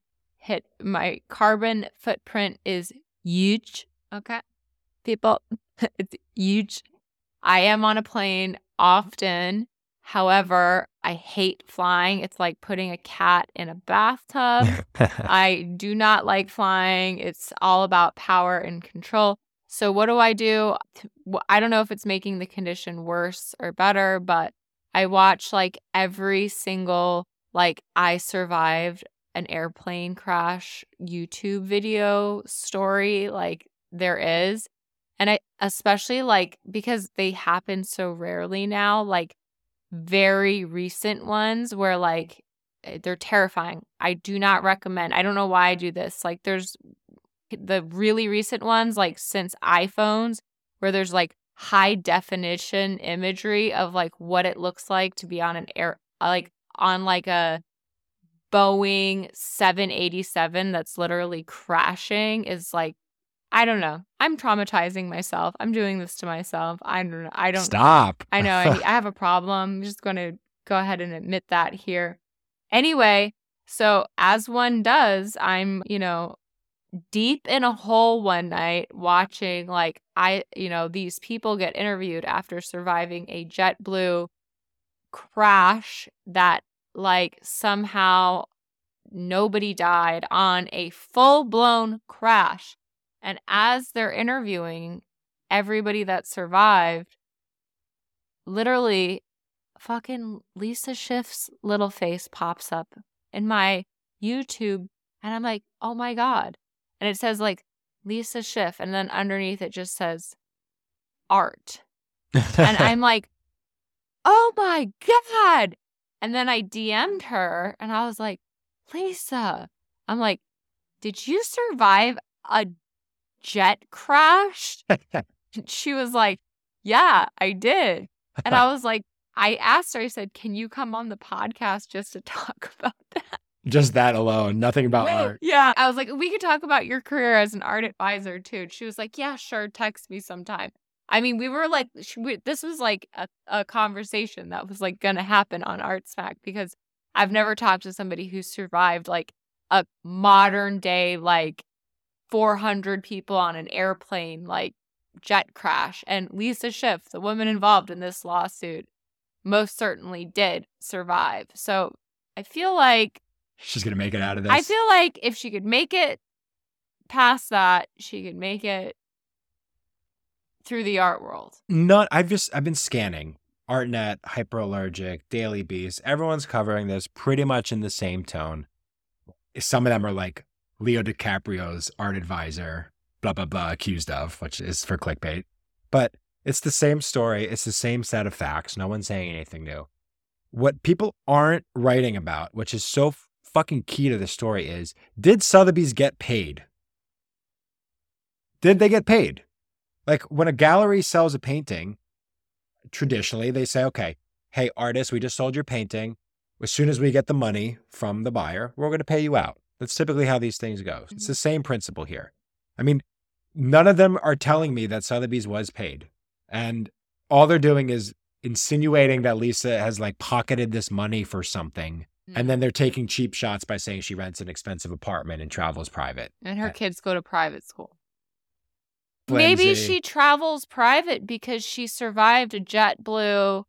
footprint is huge. Okay. People, it's huge. I am on a plane often. However, I hate flying. It's like putting a cat in a bathtub. I do not like flying. It's all about power and control. So what do? I don't know if it's making the condition worse or better, but I watch like every single, like, I survived an airplane crash YouTube video story like there is. And I especially like, because they happen so rarely now, like very recent ones where like they're terrifying. I do not recommend. I don't know why I do this. Like there's the really recent ones, like since iPhones, where there's like high definition imagery of like what it looks like to be on an on like a Boeing 787 that's literally crashing is like, I don't know. I'm traumatizing myself. I'm doing this to myself. I don't Stop. I know I have a problem. I'm just going to go ahead and admit that here. Anyway, so as one does, I'm, deep in a hole one night watching like these people get interviewed after surviving a JetBlue crash that like somehow nobody died on a full-blown crash. And as they're interviewing everybody that survived, literally fucking Lisa Schiff's little face pops up in my YouTube and I'm like, oh my God. And it says like Lisa Schiff and then underneath it just says art. And I'm like, oh my God. And then I DM'd her and I was like, Lisa, I'm like, did you survive a jet crash? She was like, yeah, I did. And I was like, I asked her, I said, can you come on the podcast just to talk about that? Just that alone, nothing about art. Yeah. I was like, we could talk about your career as an art advisor too. And she was like, yeah, sure. Text me sometime. I mean, we were like, this was like a conversation that was like going to happen on Art Smack because I've never talked to somebody who survived like a modern day, like 400 people on an airplane, like jet crash. And Lisa Schiff, the woman involved in this lawsuit, most certainly did survive. So I feel like she's going to make it out of this. I feel like if she could make it past that, she could make it through the art world. I've been scanning ArtNet, Hyperallergic, Daily Beast. Everyone's covering this pretty much in the same tone. Some of them are like Leo DiCaprio's art advisor, blah, blah, blah, accused of, which is for clickbait. But it's the same story. It's the same set of facts. No one's saying anything new. What people aren't writing about, which is so fucking key to the story, is did Sotheby's get paid? Did they get paid? Like when a gallery sells a painting, traditionally they say, okay, hey, artist, we just sold your painting. As soon as we get the money from the buyer, we're going to pay you out. That's typically how these things go. It's the same principle here. I mean, none of them are telling me that Sotheby's was paid. And all they're doing is insinuating that Lisa has like pocketed this money for something. And then they're taking cheap shots by saying she rents an expensive apartment and travels private. And her kids go to private school. Flimsy. Maybe she travels private because she survived a JetBlue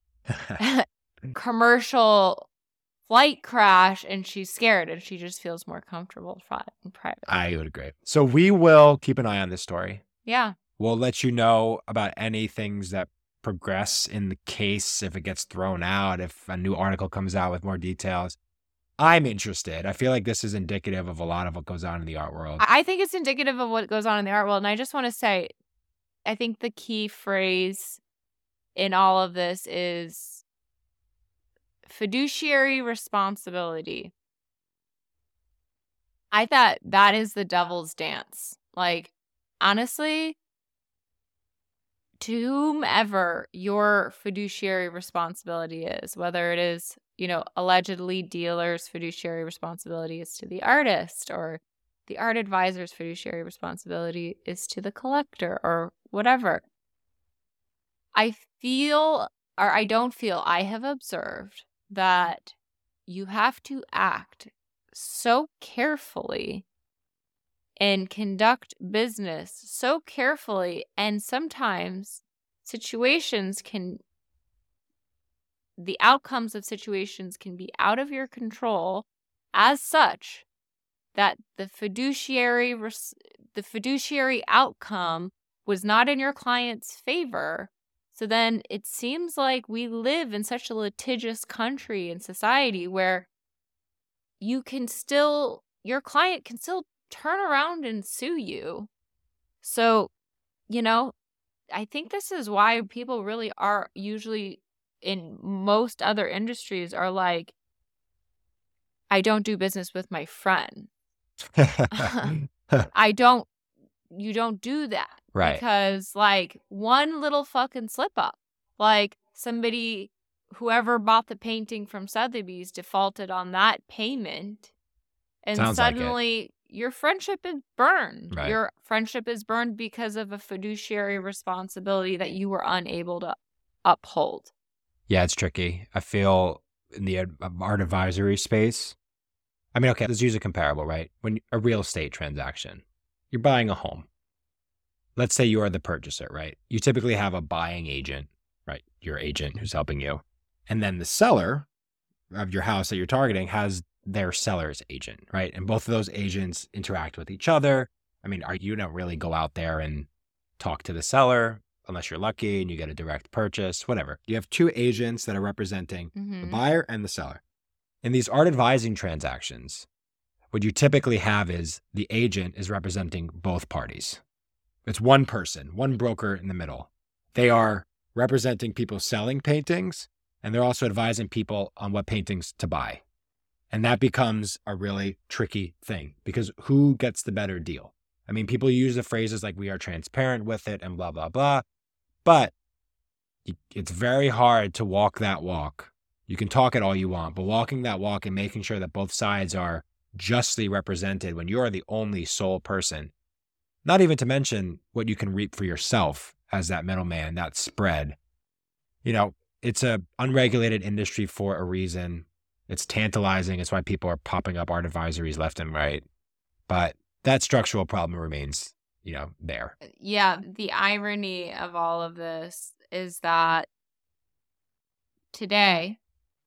commercial flight crash and she's scared and she just feels more comfortable in private. I would agree. So we will keep an eye on this story. Yeah. We'll let you know about any things that progress in the case, if it gets thrown out, if a new article comes out with more details. I'm interested. I feel like this is indicative of a lot of what goes on in the art world. I think it's indicative of what goes on in the art world. And I just want to say, I think the key phrase in all of this is fiduciary responsibility. I thought that is the devil's dance. Like, honestly, to whomever your fiduciary responsibility is, whether it is, allegedly dealer's fiduciary responsibility is to the artist, or the art advisor's fiduciary responsibility is to the collector, or whatever. I have observed that you have to act so carefully and conduct business so carefully, and sometimes the outcomes of situations can be out of your control, as such that the fiduciary outcome was not in your client's favor. So then it seems like we live in such a litigious country and society where your client can still turn around and sue you. So, I think this is why people really are usually in most other industries are like, I don't do business with my friend. You don't do that. Right. Because one little fucking slip up, whoever bought the painting from Sotheby's defaulted on that payment, and Sounds suddenly your friendship is burned. Right. Your friendship is burned because of a fiduciary responsibility that you were unable to uphold. Yeah, it's tricky. I feel in the art advisory space, okay, let's use a comparable, right? When a real estate transaction, you're buying a home. Let's say you are the purchaser, right? You typically have a buying agent, right? Your agent who's helping you. And then the seller of your house that you're targeting has their seller's agent, right? And both of those agents interact with each other. You don't really go out there and talk to the seller unless you're lucky and you get a direct purchase, whatever. You have two agents that are representing the buyer and the seller. In these art advising transactions, what you typically have is the agent is representing both parties. It's one person, one broker in the middle. They are representing people selling paintings, and they're also advising people on what paintings to buy. And that becomes a really tricky thing, because who gets the better deal? People use the phrases like we are transparent with it and blah, blah, blah. But it's very hard to walk that walk. You can talk it all you want, but walking that walk and making sure that both sides are justly represented when you're the only sole person, not even to mention what you can reap for yourself as that middleman, that spread. It's a unregulated industry for a reason. It's tantalizing. It's why people are popping up art advisories left and right. But that structural problem remains, there. Yeah. The irony of all of this is that today,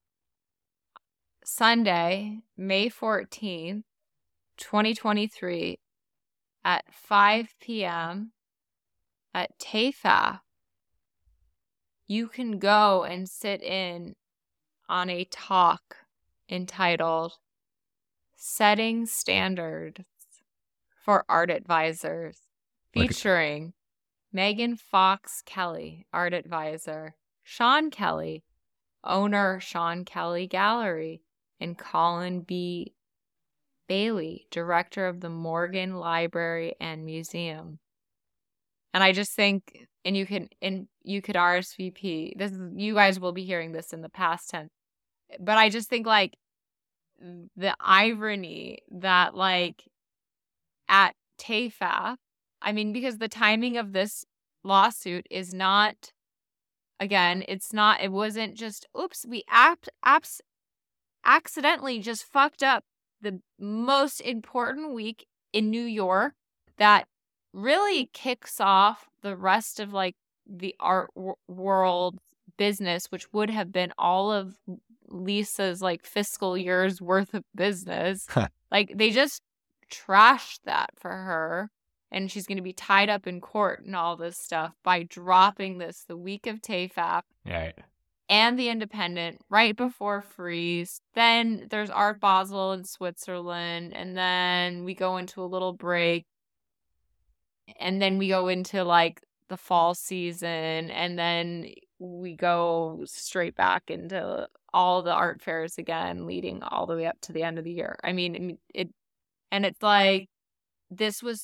Sunday, May 14th, 2023, at 5 p.m. at TAFAF, you can go and sit in on a talk entitled Setting Standards for Art Advisors, featuring Megan Fox Kelly, art advisor, Sean Kelly, owner Sean Kelly Gallery, and Colin B. Bailey, director of the Morgan Library and Museum. And I just think, and you could RSVP. You guys will be hearing this in the past tense. But I just think the irony that at TAFAF, because the timing of this lawsuit is not, again, it wasn't just, oops, we accidentally just fucked up the most important week in New York that really kicks off the rest of the art world business, which would have been all of Lisa's fiscal year's worth of business. They just trashed that for her, and she's going to be tied up in court and all this stuff by dropping this the week of TAFAF. Right. And the Independent right before Frieze. Then there's Art Basel in Switzerland, and then we go into a little break, and then we go into the fall season, and then we go straight back into all the art fairs again, leading all the way up to the end of the year. It's this was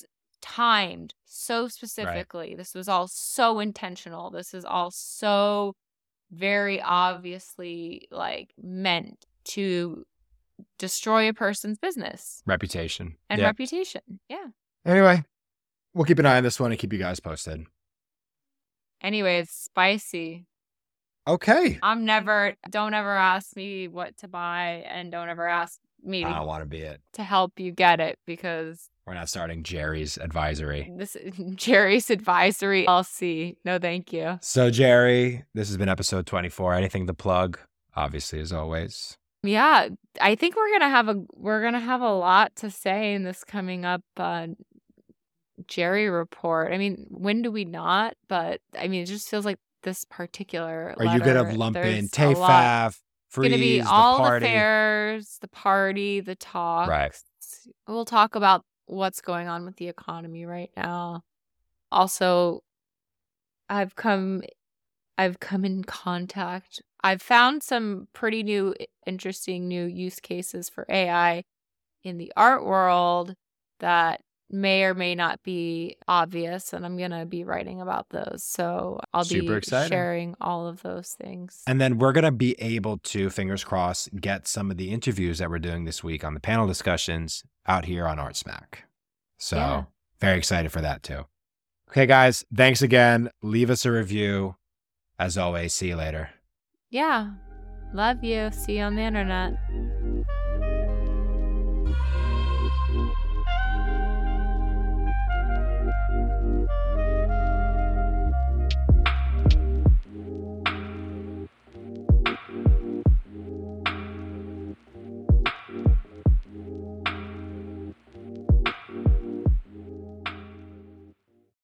timed so specifically. Right. This was all so intentional. This is all so very obviously like meant to destroy a person's business. Reputation. And reputation. Yeah. Anyway, we'll keep an eye on this one and keep you guys posted. Anyway, it's spicy. Okay. Don't ever ask me what to buy, and don't ever ask me I don't want to be it. To help you get it, because we're not starting Jerry's Advisory. This Jerry's Advisory LC. No, thank you. So Jerry, this has been episode 24. Anything to plug? Obviously, as always. Yeah, I think we're gonna have a lot to say in this coming up Jerry report. I mean, when do we not? But I mean, it just feels like this particular letter, are you gonna lump in TAFAF, Freeze, gonna be all the fairs, the party, the talks. Right. We'll talk about what's going on with the economy right now. Also, I've come in contact. I've found some pretty interesting new use cases for AI in the art world that may or may not be obvious, and I'm going to be writing about those. So I'll be sharing all of those things. And then we're going to be able to, fingers crossed, get some of the interviews that we're doing this week on the panel discussions out here on ArtSmack. So very excited for that too. Okay, guys, thanks again. Leave us a review. As always, see you later. Yeah. Love you. See you on the internet.